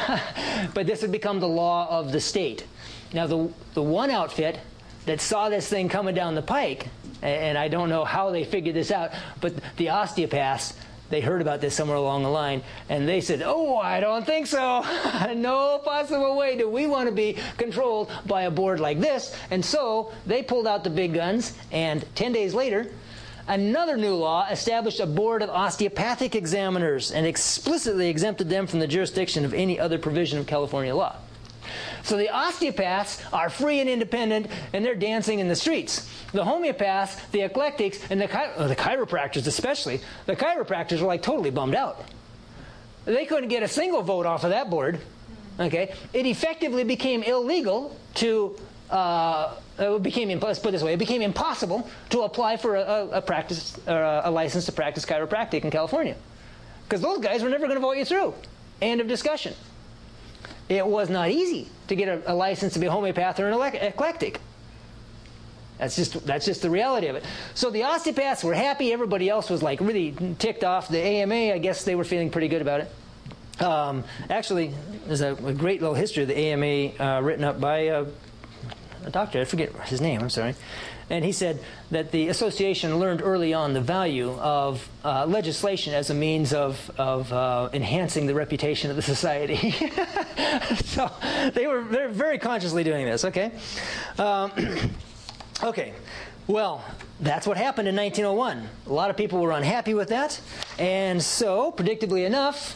But this had become the law of the state. Now, the, the one outfit that saw this thing coming down the pike, and I don't know how they figured this out, but the osteopaths, they heard about this somewhere along the line, and they said, oh, I don't think so. No possible way do we want to be controlled by a board like this. And so they pulled out the big guns, and ten days later, another new law established a board of osteopathic examiners and explicitly exempted them from the jurisdiction of any other provision of California law. So the osteopaths are free and independent, and they're dancing in the streets. The homeopaths, the eclectics, and the, chi- oh, the chiropractors especially, the chiropractors were like totally bummed out. They couldn't get a single vote off of that board. Okay, it effectively became illegal to, uh, it became, let's put it this way, it became impossible to apply for a, a practice, or a license to practice chiropractic in California. Because those guys were never going to vote you through. End of discussion. It was not easy to get a, a license to be a homeopath or an eclectic. That's just that's just the reality of it. So the osteopaths were happy. Everybody else was like really ticked off. The A M A, I guess they were feeling pretty good about it. Um, actually, there's a, a great little history of the A M A uh, written up by a, a doctor. I forget his name. I'm sorry. And he said that the association learned early on the value of uh, legislation as a means of, of uh, enhancing the reputation of the society. So they were they're very consciously doing this, okay? Um, okay, well, that's what happened in nineteen oh one. A lot of people were unhappy with that. And so, predictably enough,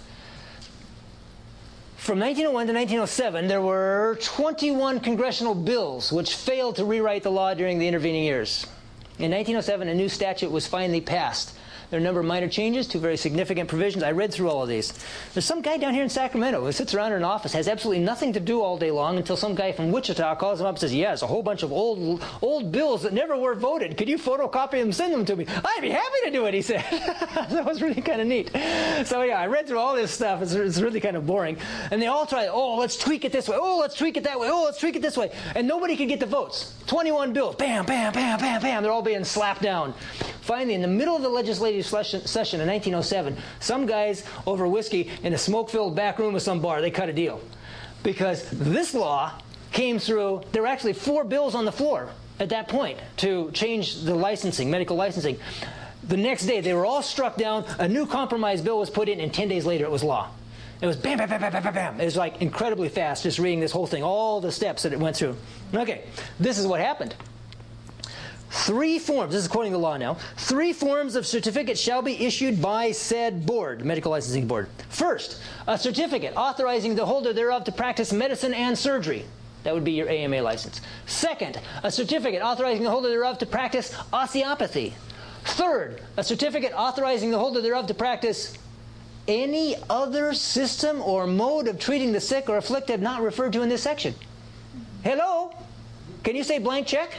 from nineteen oh one to nineteen oh seven, there were twenty-one congressional bills which failed to rewrite the law during the intervening years. In nineteen oh seven, a new statute was finally passed. There are a number of minor changes, two very significant provisions. I read through all of these. There's some guy down here in Sacramento who sits around in an office, has absolutely nothing to do all day long until some guy from Wichita calls him up and says, yes, a whole bunch of old old bills that never were voted. Could you photocopy them and send them to me? I'd be happy to do it, he said. That was really kind of neat. So yeah, I read through all this stuff. It's, it's really kind of boring. And they all try, oh, let's tweak it this way. Oh, let's tweak it that way. Oh, let's tweak it this way. And nobody could get the votes. twenty-one bills. Bam, bam, bam, bam, bam. They're all being slapped down. Finally, in the middle of the legislative session in nineteen oh seven, some guys over whiskey in a smoke-filled back room of some bar, they cut a deal. Because this law came through, there were actually four bills on the floor at that point to change the licensing, medical licensing. The next day, they were all struck down, a new compromise bill was put in, and ten days later it was law. It was bam, bam, bam, bam, bam, bam. It was like incredibly fast just reading this whole thing, all the steps that it went through. Okay, this is what happened. Three forms, this is quoting the law now, three forms of certificate shall be issued by said board, medical licensing board. First, a certificate authorizing the holder thereof to practice medicine and surgery. That would be your A M A license. Second, a certificate authorizing the holder thereof to practice osteopathy. Third, a certificate authorizing the holder thereof to practice any other system or mode of treating the sick or afflicted not referred to in this section. Hello? Can you say blank check?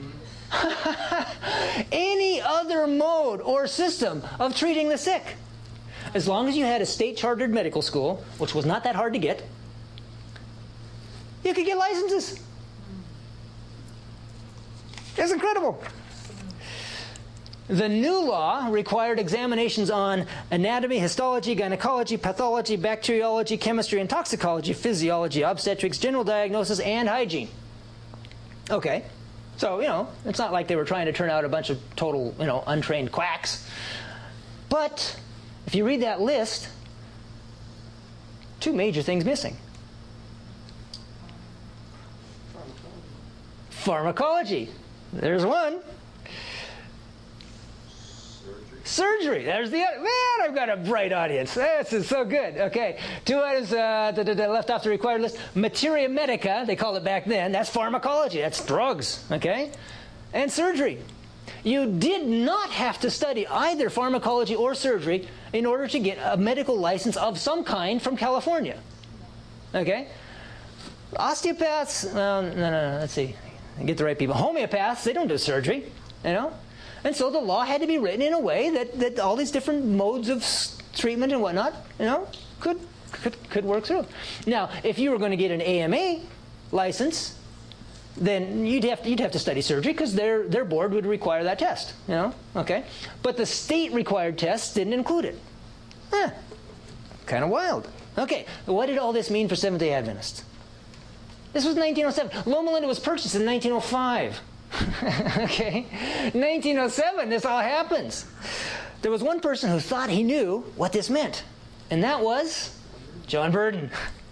Any other mode or system of treating the sick. As long as you had a state-chartered medical school, which was not that hard to get, you could get licenses. It's incredible. The new law required examinations on anatomy, histology, gynecology, pathology, bacteriology, chemistry and toxicology, physiology, obstetrics, general diagnosis, and hygiene. Okay. So, you know, it's not like they were trying to turn out a bunch of total, you know, untrained quacks. But if you read that list, two major things missing. Pharmacology. There's one. Surgery. There's the other. Man, I've got a bright audience. This is so good. Okay. Two items uh, that left off the required list. Materia medica, they called it back then. That's pharmacology. That's drugs. Okay. And surgery. You did not have to study either pharmacology or surgery in order to get a medical license of some kind from California. Okay. Osteopaths, um, no, no, no, let's see. Get the right people. Homeopaths, they don't do surgery, you know. And so the law had to be written in a way that, that all these different modes of treatment and whatnot, you know, could, could, could work through. Now, if you were going to get an A M A license, then you'd have to, you'd have to study surgery because their, their board would require that test, you know, okay? But the state-required tests didn't include it. Eh, kind of wild. Okay, what did all this mean for Seventh-day Adventists? This was nineteen oh seven. Loma Linda was purchased in nineteen oh five. Okay? nineteen oh seven, this all happens. There was one person who thought he knew what this meant, and that was John Burden.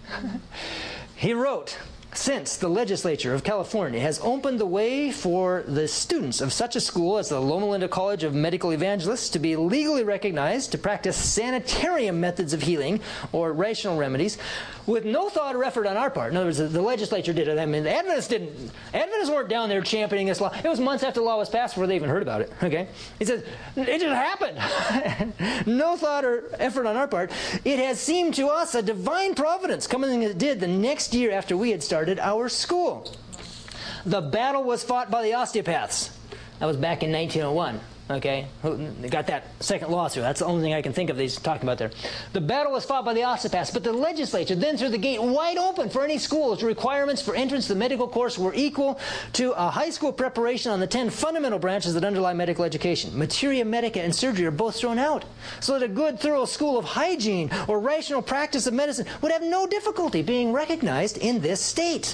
He wrote, "Since the legislature of California has opened the way for the students of such a school as the Loma Linda College of Medical Evangelists to be legally recognized to practice sanitarium methods of healing or rational remedies, with no thought or effort on our part." In other words, the legislature did it. I mean, the Adventists didn't. Adventists weren't down there championing this law. It was months after the law was passed before they even heard about it. Okay, he says it just happened. No thought or effort on our part. It has seemed to us a divine providence, coming as it did the next year after we had started our school. The battle was fought by the osteopaths. That was back in nineteen oh one. Okay, they got that second lawsuit. That's the only thing I can think of he's talking about there. The battle was fought by the osteopaths, but the legislature then threw the gate wide open for any schools. Requirements for entrance to the medical course were equal to a high school preparation on the ten fundamental branches that underlie medical education. Materia medica and surgery are both thrown out, so that a good, thorough school of hygiene or rational practice of medicine would have no difficulty being recognized in this state.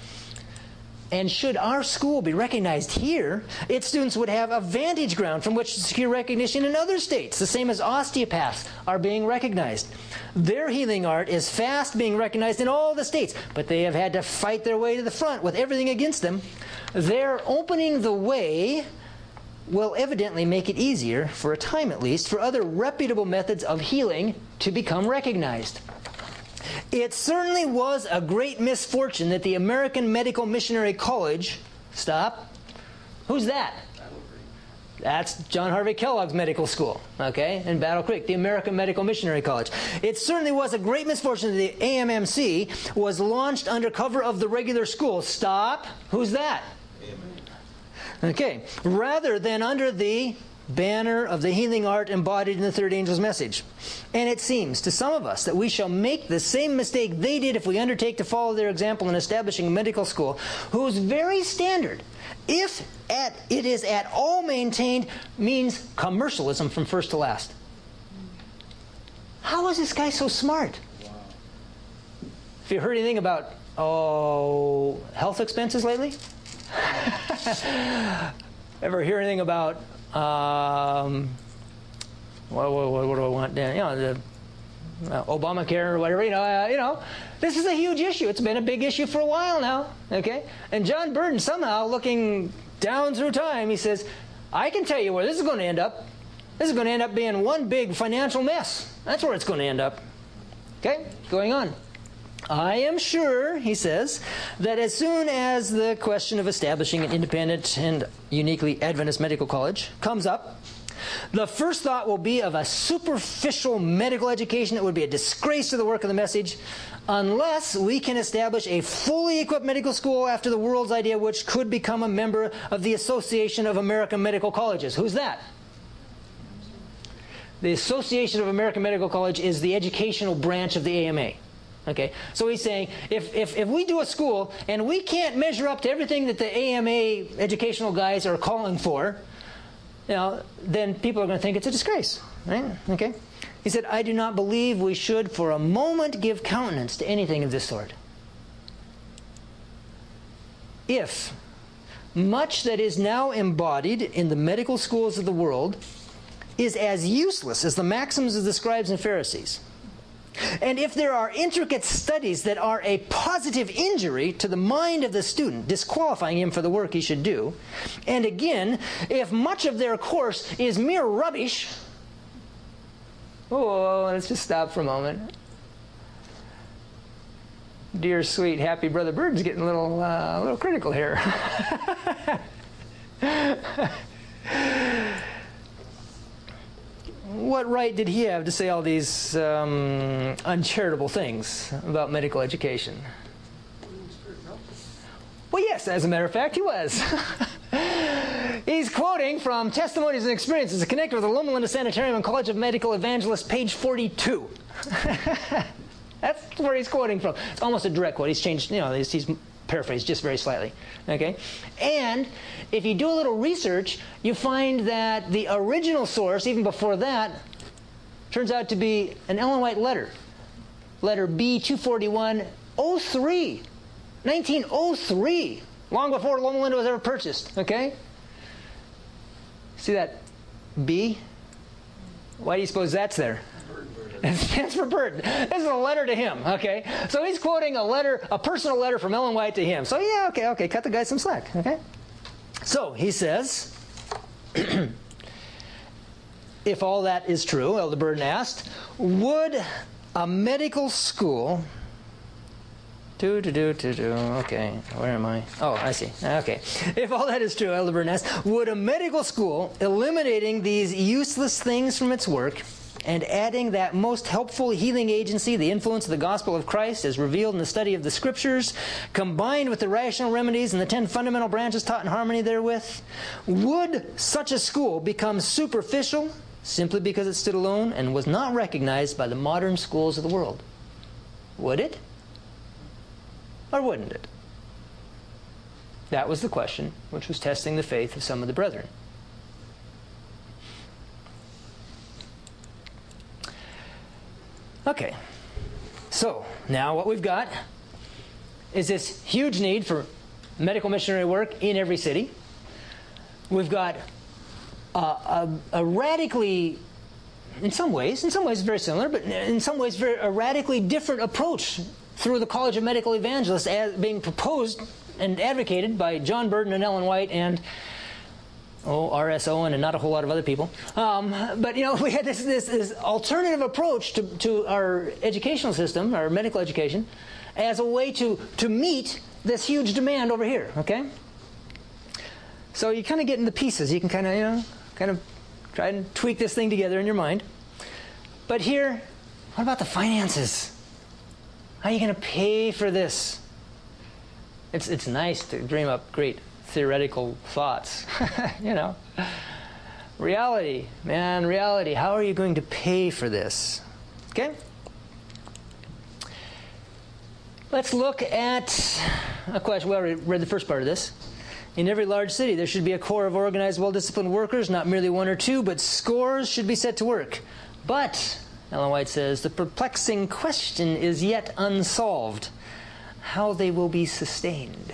And should our school be recognized here, its students would have a vantage ground from which to secure recognition in other states, the same as osteopaths are being recognized. Their healing art is fast being recognized in all the states, but they have had to fight their way to the front with everything against them. Their opening the way will evidently make it easier, for a time at least, for other reputable methods of healing to become recognized. It certainly was a great misfortune that the American Medical Missionary College, stop, who's that? That's John Harvey Kellogg's medical school, okay, in Battle Creek, the American Medical Missionary College. It certainly was a great misfortune that the A M M C was launched under cover of the regular school. Stop, who's that? Okay, rather than under the banner of the healing art embodied in the third angel's message. And it seems to some of us that we shall make the same mistake they did if we undertake to follow their example in establishing a medical school whose very standard, if at, it is at all maintained, means commercialism from first to last. How is this guy so smart? Wow. If you heard anything about, oh, health expenses lately? Ever hear anything about Um, what, what, what do I want? You know, the uh, Obamacare or whatever. You know, uh, you know, this is a huge issue. It's been a big issue for a while now. Okay, and John Burden somehow, looking down through time, he says, "I can tell you where this is going to end up. This is going to end up being one big financial mess. That's where it's going to end up." Okay, going on. "I am sure," he says, "that as soon as the question of establishing an independent and uniquely Adventist medical college comes up, the first thought will be of a superficial medical education that would be a disgrace to the work of the message, unless we can establish a fully equipped medical school after the world's idea, which could become a member of the Association of American Medical Colleges." Who's that? The Association of American Medical College is the educational branch of the A M A. Okay, so he's saying, if, if, if we do a school and we can't measure up to everything that the A M A educational guys are calling for, you know, then people are going to think it's a disgrace, right? Okay. He said, I do not believe we should for a moment give countenance to anything of this sort. If much that is now embodied in the medical schools of the world is as useless as the maxims of the scribes and Pharisees, and if there are intricate studies that are a positive injury to the mind of the student, disqualifying him for the work he should do, and again, if much of their course is mere rubbish, oh, let's just stop for a moment. Dear, sweet, happy Brother Bird's getting a little, uh, a little critical here. What right did he have to say all these um, uncharitable things about medical education? Well, yes, as a matter of fact, he was. He's quoting from Testimonies and Experiences connected with the Loma Linda Sanitarium and College of Medical Evangelists, page forty-two. That's where he's quoting from. It's almost a direct quote. He's changed, you know, he's, he's paraphrased just very slightly. Okay? And if you do a little research, you find that the original source, even before that, turns out to be an Ellen White letter. Letter B two forty-one oh three. nineteen oh three. Long before Loma Linda was ever purchased. Okay? See that B? Why do you suppose that's there? It stands for burden. This is a letter to him, okay? So he's quoting a letter, a personal letter from Ellen White to him. So yeah, okay, okay, cut the guy some slack, okay? So he says, if all that is true, Elder Burden asked, would a medical school... Do, do, do, do, do. Okay, where am I? Oh, I see. Okay. If all that is true, Elder Burden asked, would a medical school, eliminating these useless things from its work, and adding that most helpful healing agency, the influence of the gospel of Christ as revealed in the study of the Scriptures, combined with the rational remedies and the ten fundamental branches taught in harmony therewith, would such a school become superficial simply because it stood alone and was not recognized by the modern schools of the world? Would it? Or wouldn't it? That was the question which was testing the faith of some of the brethren. Okay, so now what we've got is this huge need for medical missionary work in every city. We've got a, a, a radically, in some ways, in some ways very similar, but in some ways very, a radically different approach through the College of Medical Evangelists as being proposed and advocated by John Burden and Ellen White and Oh, R S Owen and not a whole lot of other people. Um, but, you know, we had this, this, this alternative approach to, to our educational system, our medical education, as a way to, to meet this huge demand over here, okay? So you kind of get in the pieces. You can kind of, you know, kind of try and tweak this thing together in your mind. But here, what about the finances? How are you going to pay for this? It's, it's nice to dream up great theoretical thoughts, you know. Reality, man, reality. How are you going to pay for this? Okay? Let's look at a question. We already read the first part of this. In every large city, there should be a corps of organized, well-disciplined workers, not merely one or two, but scores should be set to work. But, Ellen White says, the perplexing question is yet unsolved. How they will be sustained.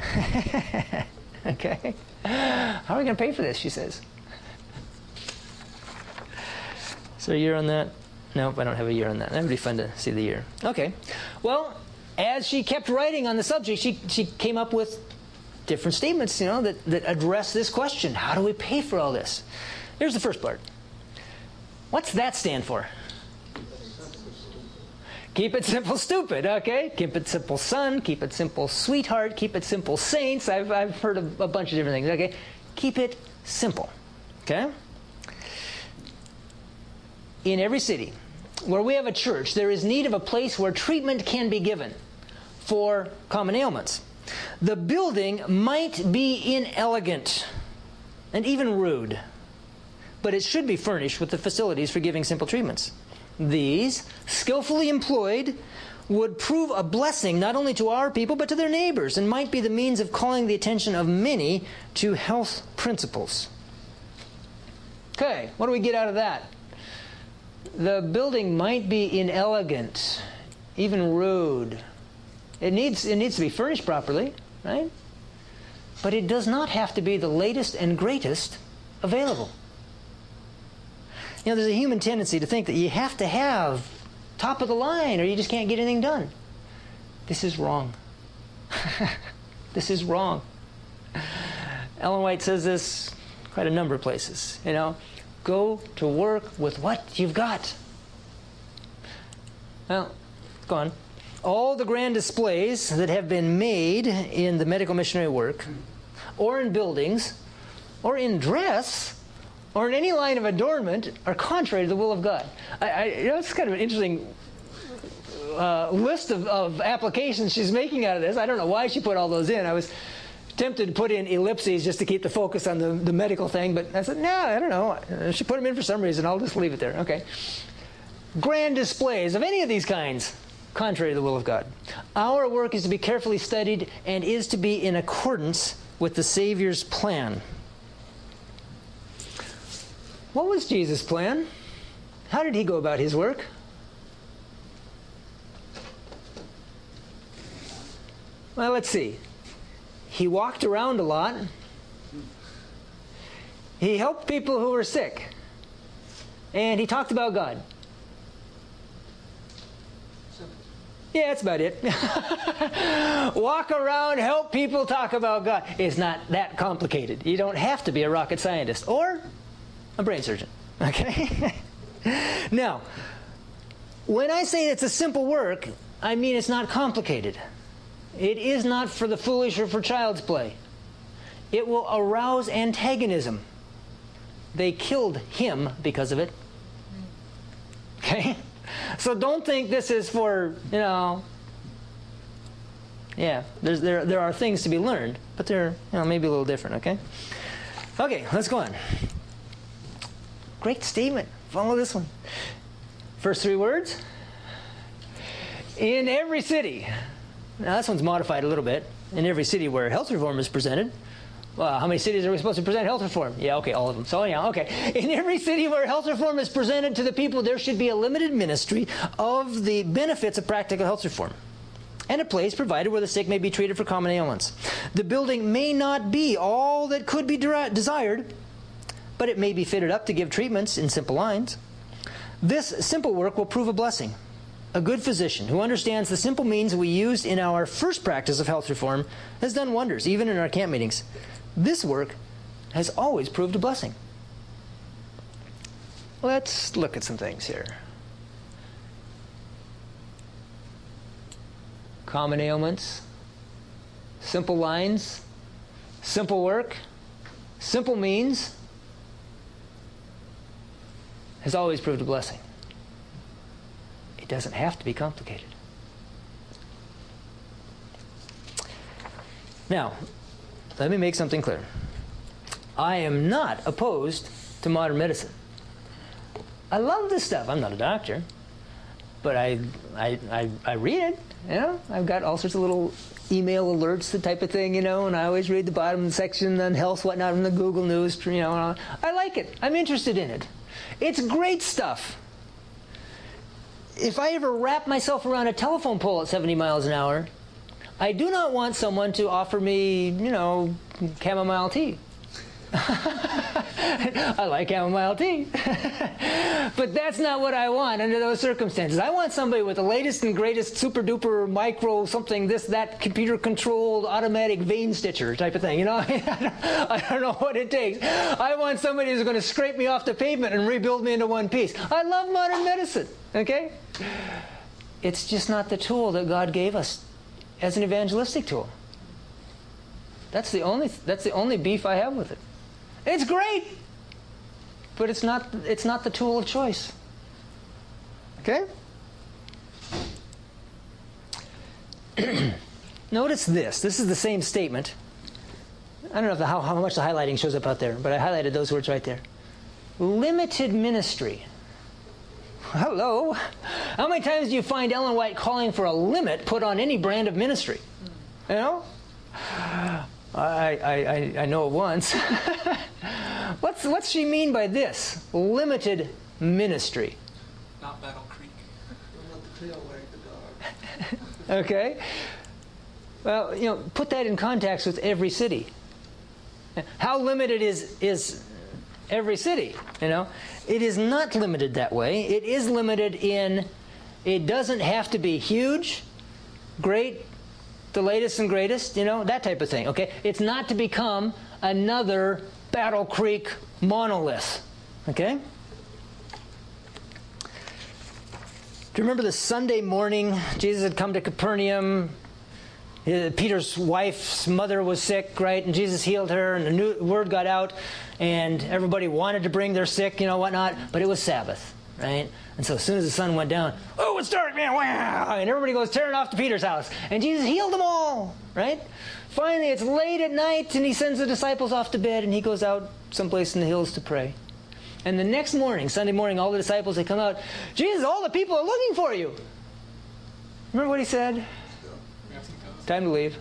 Okay? How are we going to pay for this, she says. Is there a year on that? Nope, I don't have a year on that. That would be fun to see the year. Okay. Well, as she kept writing on the subject, she, she came up with different statements, you know, that, that address this question. How do we pay for all this? Here's the first part. What's that stand for? Keep it simple, stupid, okay? Keep it simple, son. Keep it simple, sweetheart. Keep it simple, saints. I've, I've heard of a bunch of different things, okay? Keep it simple, okay? In every city where we have a church, there is need of a place where treatment can be given for common ailments. The building might be inelegant and even rude, but it should be furnished with the facilities for giving simple treatments. These, skillfully employed, would prove a blessing not only to our people but to their neighbors, and might be the means of calling the attention of many to health principles. Okay, what do we get out of that? The building might be inelegant, even rude. It needs, it needs to be furnished properly, right? But it does not have to be the latest and greatest available. You know, there's a human tendency to think that you have to have top of the line or you just can't get anything done. This is wrong. This is wrong. Ellen White says this quite a number of places. You know, go to work with what you've got. Well, go on. All the grand displays that have been made in the medical missionary work, or in buildings, or in dress, or in any line of adornment, are contrary to the will of God. I, I, you know, it's kind of an interesting uh, list of, of applications she's making out of this. I don't know why she put all those in. I was tempted to put in ellipses just to keep the focus on the, the medical thing, but I said, no, I don't know. She put them in for some reason. I'll just leave it there. Okay. Grand displays of any of these kinds, contrary to the will of God. Our work is to be carefully studied and is to be in accordance with the Savior's plan. What was Jesus' plan? How did he go about his work? Well, let's see. He walked around a lot. He helped people who were sick. And he talked about God. Yeah, that's about it. Walk around, help people talk about God. It's not that complicated. You don't have to be a rocket scientist or a brain surgeon. Okay? Now, when I say it's a simple work, I mean it's not complicated. It is not for the foolish or for child's play. It will arouse antagonism. They killed him because of it. Okay? So don't think this is for, you know, yeah, there's, there, there are things to be learned, but they're, you know, maybe a little different, okay? Okay, let's go on. Great statement. Follow this one. First three words. In every city. Now, this one's modified a little bit. In every city where health reform is presented. Well, how many cities are we supposed to present health reform? Yeah, okay, all of them. So, yeah, okay. In every city where health reform is presented to the people, there should be a limited ministry of the benefits of practical health reform, and a place provided where the sick may be treated for common ailments. The building may not be all that could be de- desired, but it may be fitted up to give treatments in simple lines. This simple work will prove a blessing. A good physician who understands the simple means we used in our first practice of health reform has done wonders, even in our camp meetings. This work has always proved a blessing. Let's look at some things here. Common ailments, simple lines, simple work, simple means has always proved a blessing. It doesn't have to be complicated. Now, let me make something clear. I am not opposed to modern medicine. I love this stuff. I'm not a doctor, but I, I, I, I read it. You know, I've got all sorts of little email alerts, the type of thing, you know, and I always read the bottom section on health, whatnot, from the Google News. You know, I like it. I'm interested in it. It's great stuff. If I ever wrap myself around a telephone pole at seventy miles an hour, I do not want someone to offer me, you know, chamomile tea. I like chamomile tea. But that's not what I want under those circumstances. I want somebody with the latest and greatest super duper micro something, this, that, computer controlled automatic vein stitcher type of thing. You know, I don't know what it takes. I want somebody who's going to scrape me off the pavement and rebuild me into one piece. I love modern medicine. Okay? It's just not the tool that God gave us as an evangelistic tool. That's the only that's the only beef I have with it. It's great, but it's not it's not the tool of choice. Okay? Notice this. This is the same statement. I don't know if the, how, how much the highlighting shows up out there, but I highlighted those words right there. Limited ministry. Hello. How many times do you find Ellen White calling for a limit put on any brand of ministry? You know? I, I, I know it once. What's, what's she mean by this? Limited ministry. Not Battle Creek. Don't let the tail wag the dog. Okay? Well, you know, put that in context with every city. How limited is, is every city, you know? It is not limited that way. It is limited in, it doesn't have to be huge, great, the latest and greatest, you know, that type of thing, okay? It's not to become another Battle Creek monolith, okay? Do you remember the Sunday morning Jesus had come to Capernaum? Peter's wife's mother was sick, right? And Jesus healed her, and the new word got out, and everybody wanted to bring their sick, you know, whatnot, but it was Sabbath, right? And so as soon as the sun went down, oh, it's dark, man, wow! And everybody goes tearing off to Peter's house. And Jesus healed them all, right? Finally, it's late at night, and he sends the disciples off to bed, and he goes out someplace in the hills to pray. And the next morning, Sunday morning, all the disciples, they come out, Jesus, all the people are looking for you. Remember what he said? Time to leave.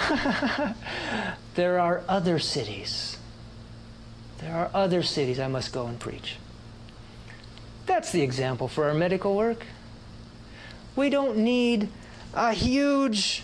There are other cities. There are other cities I must go and preach. That's the example for our medical work. We don't need a huge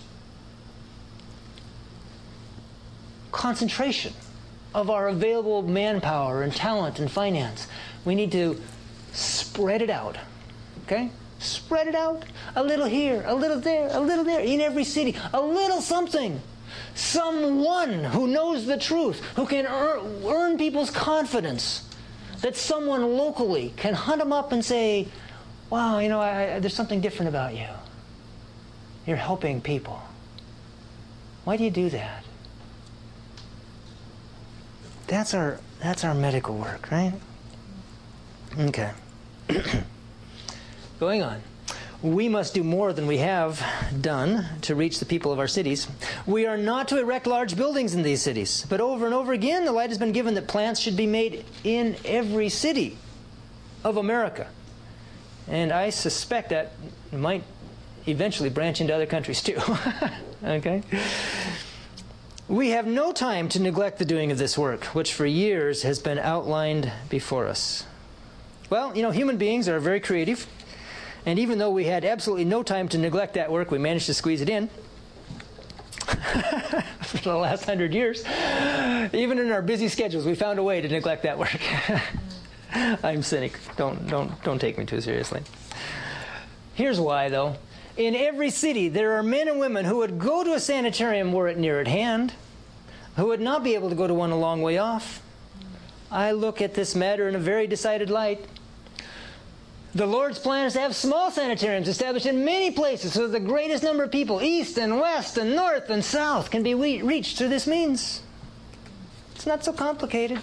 concentration of our available manpower and talent and finance. We need to spread it out. Okay? Spread it out. A little here, a little there, a little there, in every city. A little something. Someone who knows the truth, who can earn, earn people's confidence. That someone locally can hunt them up and say, wow, you know, I, I, there's something different about you. You're helping people. Why do you do that? That's our, that's our medical work, right? Okay. Going on. We must do more than we have done to reach the people of our cities. We are not to erect large buildings in these cities, but over and over again the light has been given that plants should be made in every city of America. And I suspect that might eventually branch into other countries too. Okay? We have no time to neglect the doing of this work, which for years has been outlined before us. Well, you know, human beings are very creative. And even though we had absolutely no time to neglect that work, we managed to squeeze it in for the last hundred years. Even in our busy schedules, we found a way to neglect that work. I'm cynic. Don't, don't, don't take me too seriously. Here's why, though. In every city, there are men and women who would go to a sanitarium were it near at hand, who would not be able to go to one a long way off. I look at this matter in a very decided light. The Lord's plan is to have small sanitariums established in many places so that the greatest number of people, east and west and north and south, can be we- reached through this means. It's not so complicated.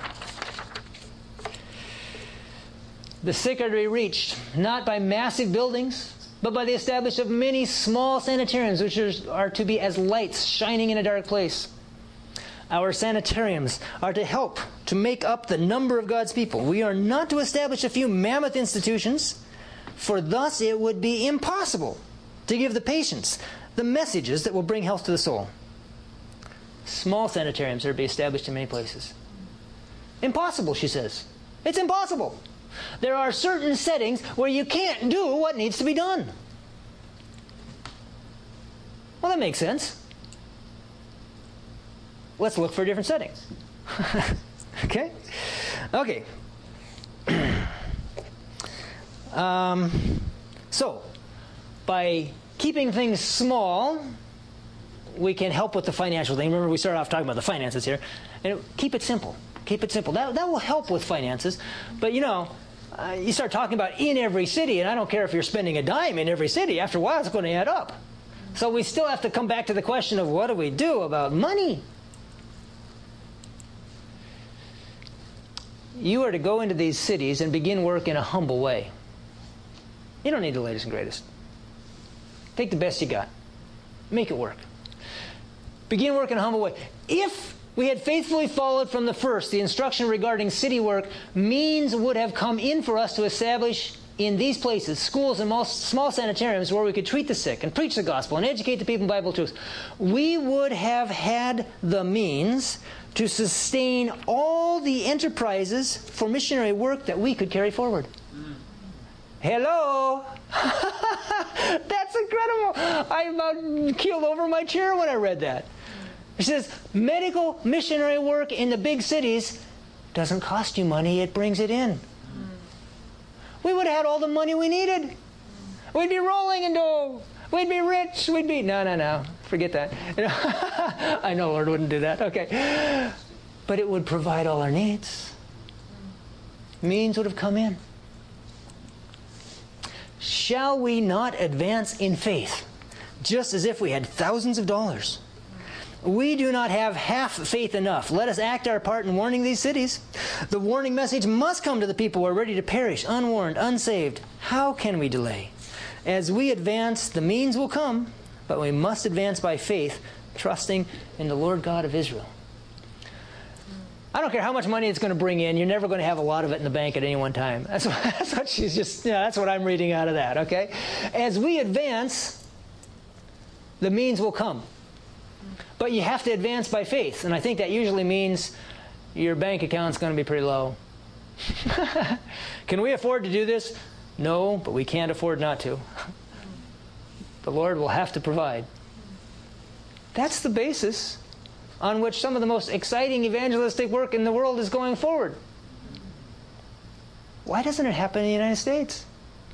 The sick are to be reached not by massive buildings, but by the establishment of many small sanitariums, which are, are to be as lights shining in a dark place. Our sanitariums are to help to make up the number of God's people. We are not to establish a few mammoth institutions, for thus it would be impossible to give the patients the messages that will bring health to the soul. Small sanitariums are to be established in many places. Impossible, she says. It's impossible. There are certain settings where you can't do what needs to be done. Well, that makes sense. Let's look for different settings. Okay? Okay. um, so, by keeping things small, we can help with the financial thing. Remember, we started off talking about the finances here. And keep it simple. Keep it simple. That, that will help with finances. But, you know, uh, you start talking about in every city, and I don't care if you're spending a dime in every city. After a while, it's going to add up. So we still have to come back to the question of what do we do about money? You are to go into these cities and begin work in a humble way. You don't need the latest and greatest. Take the best you got. Make it work. Begin work in a humble way. If we had faithfully followed from the first the instruction regarding city work, means would have come in for us to establish in these places, schools and small sanitariums where we could treat the sick and preach the gospel and educate the people in Bible truth, we would have had the means to sustain all the enterprises for missionary work that we could carry forward. Mm. Hello? That's incredible. I about keeled over my chair when I read that. It says, medical missionary work in the big cities doesn't cost you money, it brings it in. We would have had all the money we needed. We'd be rolling in dough. We'd be rich. We'd be... No, no, no. Forget that. I know Lord wouldn't do that. Okay. But it would provide all our needs. Means would have come in. Shall we not advance in faith, just as if we had thousands of dollars? We do not have half faith enough. Let us act our part in warning these cities. The warning message must come to the people who are ready to perish, unwarned, unsaved. How can we delay? As we advance, the means will come, but we must advance by faith, trusting in the Lord God of Israel. I don't care how much money it's going to bring in. You're never going to have a lot of it in the bank at any one time. That's what, that's what she's just, yeah, that's what I'm reading out of that, okay? As we advance, the means will come. But you have to advance by faith. And I think that usually means your bank account's going to be pretty low. Can we afford to do this? No, but we can't afford not to. The Lord will have to provide. That's the basis on which some of the most exciting evangelistic work in the world is going forward. Why doesn't it happen in the United States?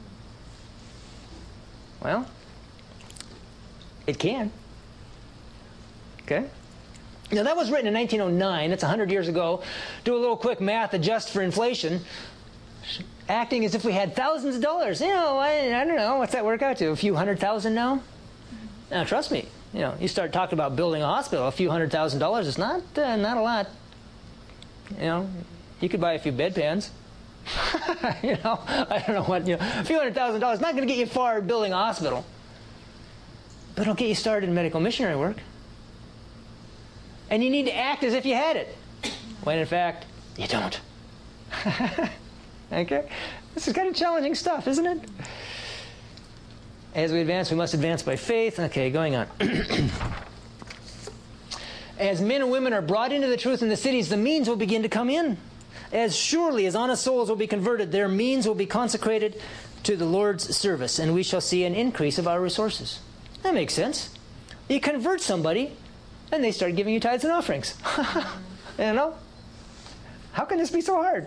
Well, it can. Okay? Now, that was written in nineteen oh nine. That's one hundred years ago. Do a little quick math, adjust for inflation. Acting as if we had thousands of dollars. You know, I, I don't know. What's that work out to? A few hundred thousand now? Now, trust me. You know, you start talking about building a hospital, a few hundred thousand dollars. It's not, uh, not a lot. You know, you could buy a few bedpans. You know, I don't know what, you know, a few hundred thousand dollars. Not going to get you far building a hospital. But it'll get you started in medical missionary work. And you need to act as if you had it, when in fact, you don't. Okay? This is kind of challenging stuff, isn't it? As we advance, we must advance by faith. Okay, going on. As men and women are brought into the truth in the cities, the means will begin to come in. As surely as honest souls will be converted, their means will be consecrated to the Lord's service, and we shall see an increase of our resources. That makes sense. You convert somebody, and they start giving you tithes and offerings. You know? How can this be so hard?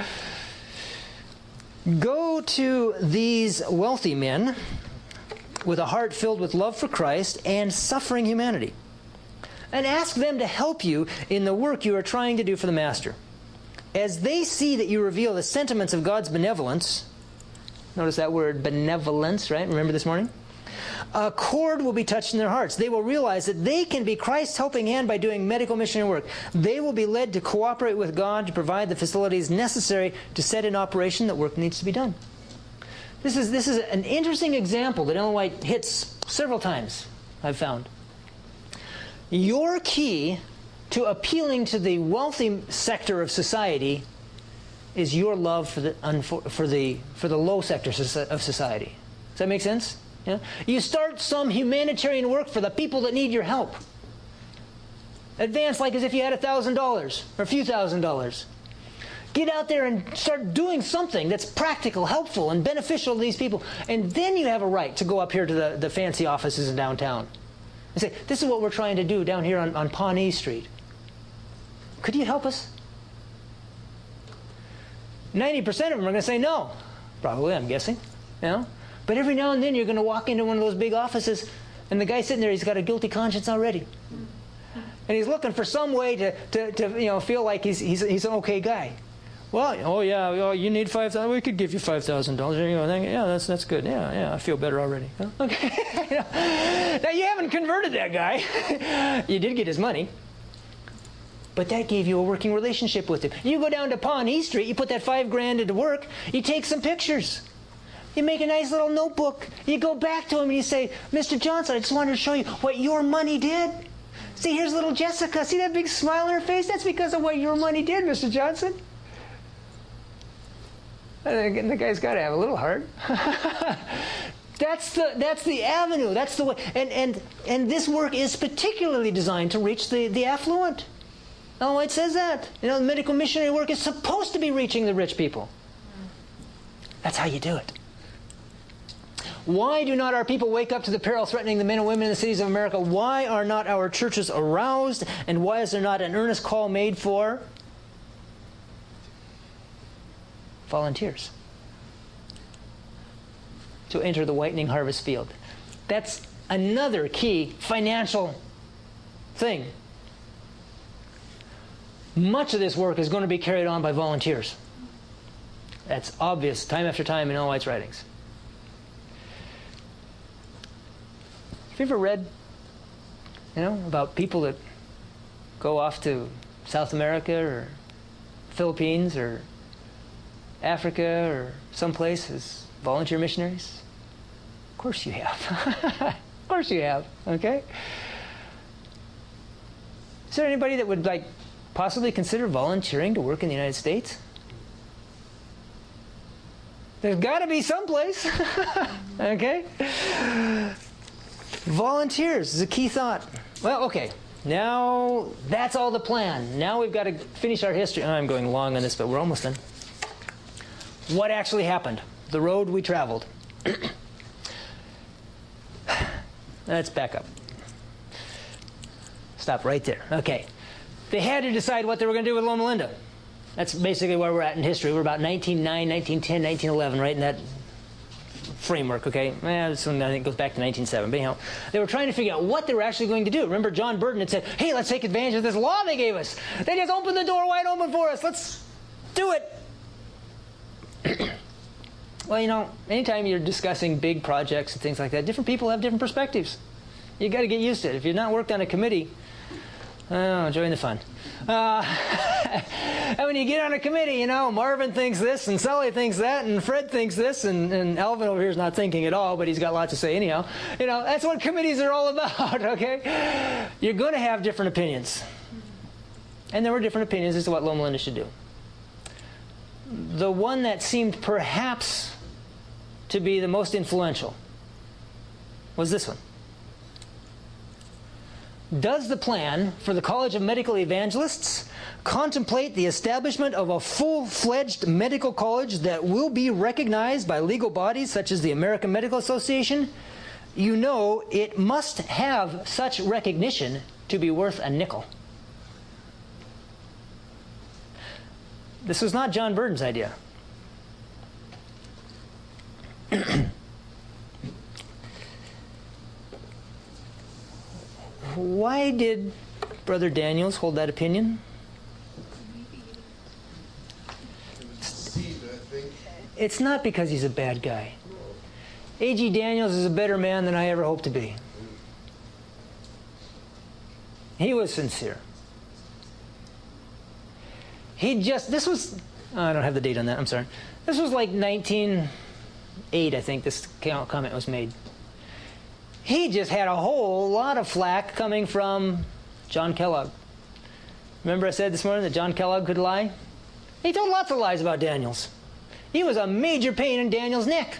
Go to these wealthy men with a heart filled with love for Christ and suffering humanity, and ask them to help you in the work you are trying to do for the Master. As they see that you reveal the sentiments of God's benevolence, notice that word benevolence, right? Remember this morning? A chord will be touched in their hearts. They will realize that they can be Christ's helping hand by doing medical missionary work. They will be led to cooperate with God to provide the facilities necessary to set in operation that work needs to be done. This is, this is an interesting example that Ellen White hits several times, I've found. Your key to appealing to the wealthy sector of society is your love for the, for the, for the low sector of society. Does that make sense? Yeah? You start some humanitarian work for the people that need your help. Advance like as if you had a thousand dollars or a few thousand dollars. Get out there and start doing something that's practical, helpful, and beneficial to these people. And then you have a right to go up here to the, the fancy offices in downtown and say, this is what we're trying to do down here on, on Pawnee Street. Could you help us? ninety percent of them are going to say no. Probably, I'm guessing. You know? But every now and then you're going to walk into one of those big offices and the guy sitting there, he's got a guilty conscience already. And he's looking for some way to, to, to you know, feel like he's, he's, he's an okay guy. Well, oh yeah, oh, you need five thousand dollars? We could give you five thousand dollars. You know, yeah, that's, that's good. Yeah, yeah, I feel better already. Okay. You know, now, you haven't converted that guy. You did get his money. But that gave you a working relationship with him. You go down to Pawnee Street, you put that five grand into work, you take some pictures. You make a nice little notebook. You go back to him and you say, Mister Johnson, I just wanted to show you what your money did. See, here's little Jessica. See that big smile on her face? That's because of what your money did, Mister Johnson. And the guy's got to have a little heart. That's the that's the avenue. That's the way. And and and this work is particularly designed to reach the, the affluent. Ellen White says that. You know, the medical missionary work is supposed to be reaching the rich people. That's how you do it. Why do not our people wake up to the peril threatening the men and women in the cities of America? Why are not our churches aroused? And why is there not an earnest call made for volunteers to enter the whitening harvest field? That's another key financial thing. Much of this work is going to be carried on by volunteers. That's obvious time after time in Ellen White's writings. Have you ever read, you know, about people that go off to South America or Philippines or Africa or someplace as volunteer missionaries? Of course you have. Of course you have, okay? Is there anybody that would, like, possibly consider volunteering to work in the United States? There's got to be someplace, okay? Volunteers is a key thought. Well, okay, now that's all the plan. Now we've got to finish our history. Oh, I'm going long on this, but we're almost done. What actually happened? The road we traveled. Let's back up. Stop right there. Okay. They had to decide what they were going to do with Loma Linda. That's basically where we're at in history. We're about nineteen oh nine, nineteen ten, nineteen eleven, right in that framework, okay? Eh, this one I think goes back to nineteen oh seven. But anyhow, they were trying to figure out what they were actually going to do. Remember, John Burton had said, hey, let's take advantage of this law they gave us. They just opened the door wide open for us. Let's do it. Well, you know, anytime you're discussing big projects and things like that, different people have different perspectives. You got to get used to it. If you've not worked on a committee, oh, join the fun. Uh, and when you get on a committee, you know, Marvin thinks this, and Sully thinks that, and Fred thinks this, and, and Alvin over here is not thinking at all, but he's got lots to say anyhow. You know, that's what committees are all about, okay? You're going to have different opinions. And there were different opinions as to what Loma Linda should do. The one that seemed perhaps to be the most influential was this one. Does the plan for the College of Medical Evangelists contemplate the establishment of a full-fledged medical college that will be recognized by legal bodies such as the American Medical Association? You know, it must have such recognition to be worth a nickel. This was not John Burton's idea. Why did Brother Daniels hold that opinion? It's not because he's a bad guy. A G Daniels is a better man than I ever hoped to be. He was sincere. He just, this was, oh, I don't have the date on that, I'm sorry. This was like nineteen oh eight, I think this comment was made. He just had a whole lot of flack coming from John Kellogg. Remember I said this morning that John Kellogg could lie? He told lots of lies about Daniels. He was a major pain in Daniels' neck.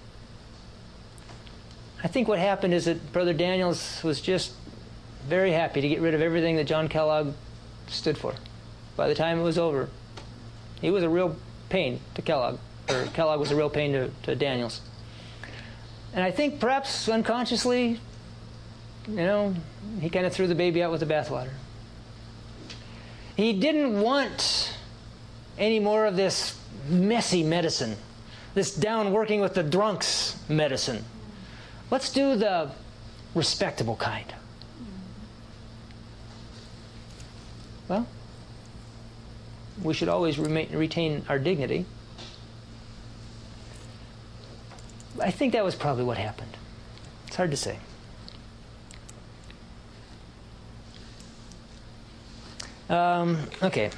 I think what happened is that Brother Daniels was just very happy to get rid of everything that John Kellogg stood for. By the time it was over, he was a real pain to Kellogg, or Kellogg was a real pain to, to Daniels. And I think perhaps unconsciously, you know, he kind of threw the baby out with the bathwater. He didn't want any more of this messy medicine, this down working with the drunks medicine. Let's do the respectable kind. Well, we should always remain, retain our dignity. I think that was probably what happened. It's hard to say. Um, okay.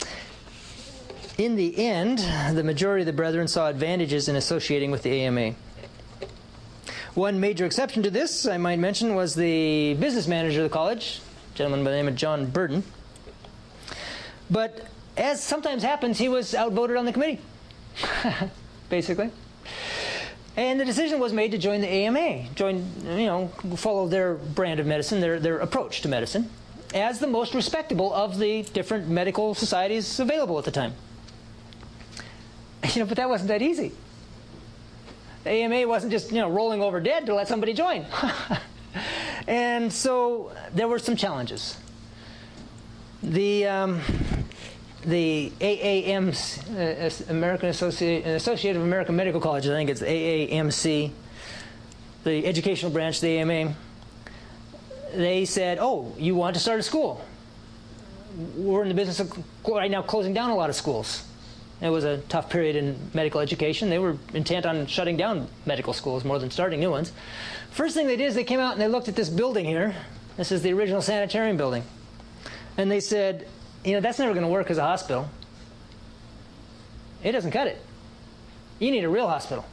In the end, the majority of the brethren saw advantages in associating with the A M A. One major exception to this, I might mention, was the business manager of the college, a gentleman by the name of John Burton. But as sometimes happens, he was outvoted on the committee. basically. And the decision was made to join the A M A, join, you know, follow their brand of medicine, their, their approach to medicine, as the most respectable of the different medical societies available at the time. You know, but that wasn't that easy. The A M A wasn't just, you know, rolling over dead to let somebody join. And so there were some challenges. The um, the A A M C, uh, American Associ- Associated of American Medical Colleges, I think it's A A M C, the educational branch of the A M A, they said, oh, you want to start a school? We're in the business of right now closing down a lot of schools. It was a tough period in medical education. They were intent on shutting down medical schools more than starting new ones. First thing they did is they came out and they looked at this building here. This is the original sanitarium building. And they said, you know, that's never going to work as a hospital. It doesn't cut it. You need a real hospital.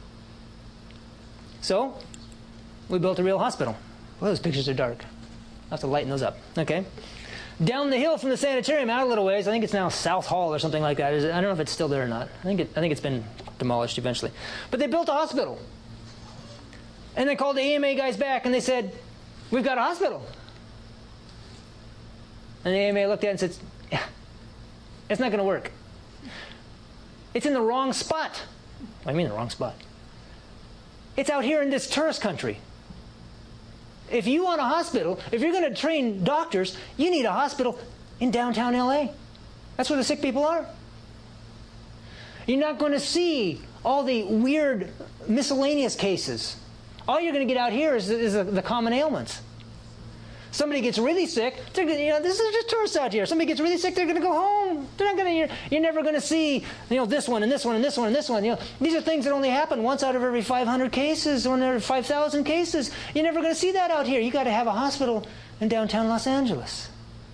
So we built a real hospital. Well, those pictures are dark. I'll have to lighten those up. Okay. Down the hill from the sanitarium, out a little ways, I think it's now South Hall or something like that. Is it, I don't know if it's still there or not. I think it, I think it's been demolished eventually. But they built a hospital. And they called the A M A guys back and they said, we've got a hospital. And the A M A looked at it and said, yeah, it's not going to work. It's in the wrong spot. What do you mean the wrong spot? It's out here in this tourist country. If you want a hospital, if you're going to train doctors, you need a hospital in downtown L A. That's where the sick people are. You're not going to see all the weird miscellaneous cases. All you're going to get out here is, is the, the common ailments. Somebody gets really sick, they're gonna, you know, this is just tourists out here. Somebody gets really sick, they're going to go home. They're not going to. You're, you're never going to see, you know, this one and this one and this one and this one. You know, these are things that only happen once out of every five hundred cases, one out of every five thousand cases. You're never going to see that out here. You got to have a hospital in downtown Los Angeles.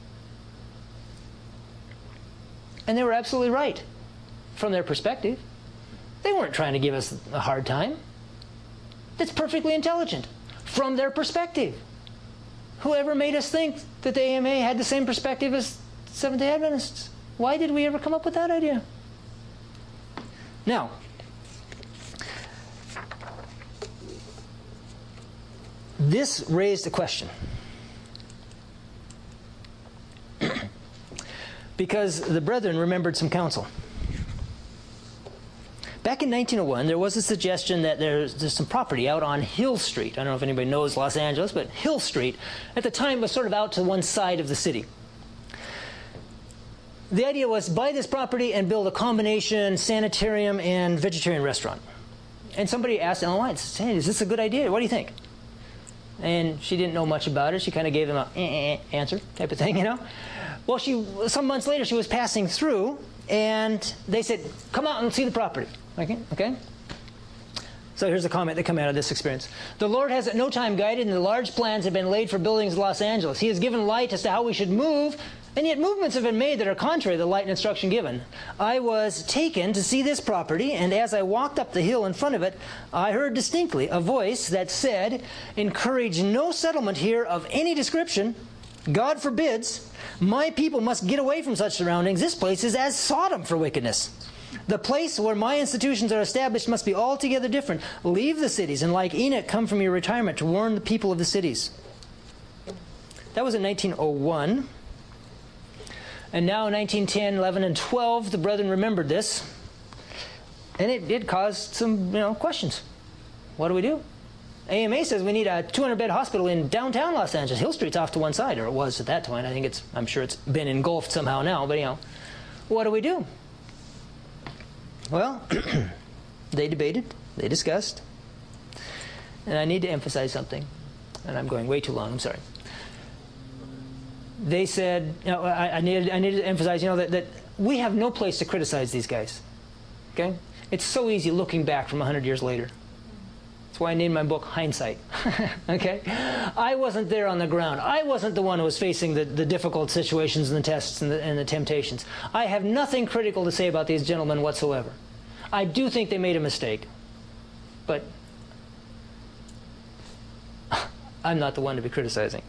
And they were absolutely right, from their perspective. They weren't trying to give us a hard time. It's perfectly intelligent, from their perspective. Whoever made us think that the A M A had the same perspective as Seventh-day Adventists? Why did we ever come up with that idea? Now, this raised a question. Because the brethren remembered some counsel. Back in nineteen oh one, there was a suggestion that there's, there's some property out on Hill Street. I don't know if anybody knows Los Angeles, but Hill Street, at the time, was sort of out to one side of the city. The idea was buy this property and build a combination sanitarium and vegetarian restaurant. And somebody asked Ellen White, hey, is this a good idea? What do you think? And she didn't know much about it. She kind of gave them a eh, eh, answer type of thing, you know. Well, she some months later, she was passing through, and they said, come out and see the property. Okay? Okay? So here's a comment that came out of this experience. The Lord has at no time guided, and the large plans have been laid for buildings in Los Angeles. He has given light as to how we should move, and yet movements have been made that are contrary to the light and instruction given. I was taken to see this property, and as I walked up the hill in front of it, I heard distinctly a voice that said, encourage no settlement here of any description. God forbids. My people must get away from such surroundings. This place is as Sodom for wickedness. The place where my institutions are established must be altogether different. Leave the cities, and like Enoch, come from your retirement to warn the people of the cities. That was in nineteen oh one. And now in nineteen ten, eleven, and twelve, the brethren remembered this. And it did cause some, you know, questions. What do we do? A M A says we need a two hundred bed hospital in downtown Los Angeles. Hill Street's off to one side, or it was at that point. I think it's, I'm sure it's been engulfed somehow now, but you know, what do we do? Well, they debated, they discussed, and I need to emphasize something, and I'm going way too long, I'm sorry. They said, you know, I, I, needed, I needed to emphasize, you know, that, that we have no place to criticize these guys, okay? It's so easy looking back from one hundred years later. That's why I named my book Hindsight, okay? I wasn't there on the ground. I wasn't the one who was facing the, the difficult situations and the tests and the, and the temptations. I have nothing critical to say about these gentlemen whatsoever. I do think they made a mistake, but I'm not the one to be criticizing.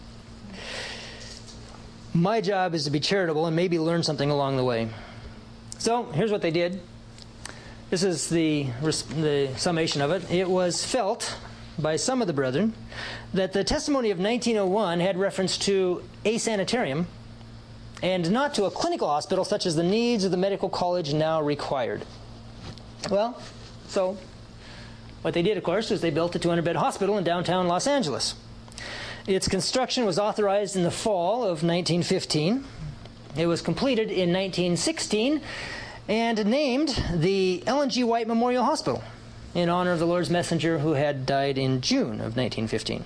My job is to be charitable and maybe learn something along the way. So here's what they did. this is the, the summation of it. It was felt by some of the brethren that the testimony of nineteen oh one had reference to a sanitarium and not to a clinical hospital such as the needs of the medical college now required. Well, so what they did, of course, was they built a two hundred bed hospital in downtown Los Angeles. Its construction was authorized in the fall of nineteen fifteen. It was completed in nineteen sixteen and named the Ellen G. White Memorial Hospital in honor of the Lord's messenger who had died in June of nineteen fifteen.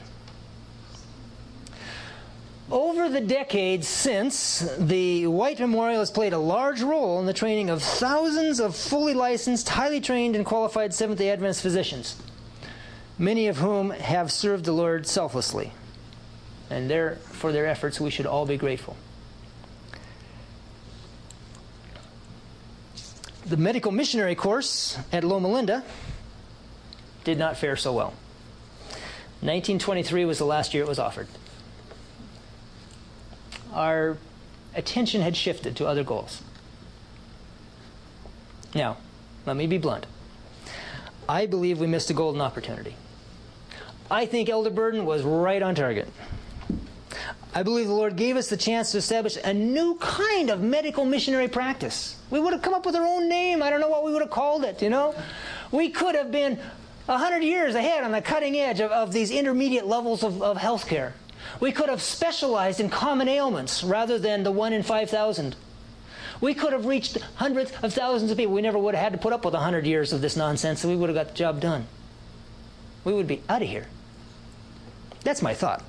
Over the decades since, the White Memorial has played a large role in the training of thousands of fully licensed, highly trained, and qualified Seventh-day Adventist physicians, many of whom have served the Lord selflessly. And there, for their efforts, we should all be grateful. The medical missionary course at Loma Linda did not fare so well. nineteen twenty-three was the last year it was offered. Our attention had shifted to other goals. Now, let me be blunt. I believe we missed a golden opportunity. I think Elder Burden was right on target. I believe the Lord gave us the chance to establish a new kind of medical missionary practice. We would have come up with our own name. I don't know what we would have called it, you know? We could have been a hundred years ahead on the cutting edge of, of these intermediate levels of, of health care. We could have specialized in common ailments rather than the one in five thousand. We could have reached hundreds of thousands of people. We never would have had to put up with a hundred years of this nonsense, and we would have got the job done. We would be out of here. That's my thought.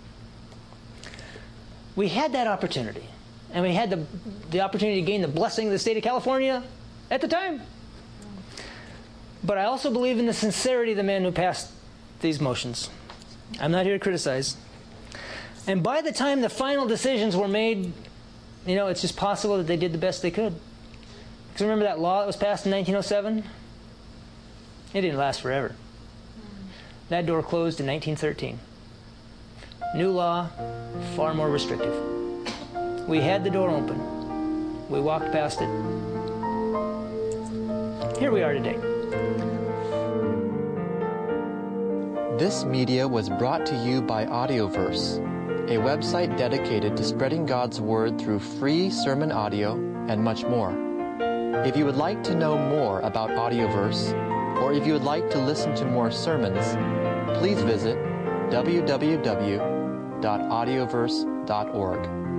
We had that opportunity, and we had the, the opportunity to gain the blessing of the state of California at the time. But I also believe in the sincerity of the men who passed these motions. I'm not here to criticize. And by the time the final decisions were made, you know, it's just possible that they did the best they could. Because remember that law that was passed in nineteen oh seven? It didn't last forever. That door closed in nineteen thirteen. New law, far more restrictive. We had the door open. We walked past it. Here we are today. This media was brought to you by Audioverse, a website dedicated to spreading God's Word through free sermon audio and much more. If you would like to know more about Audioverse, or if you would like to listen to more sermons, please visit w w w dot audioverse dot org.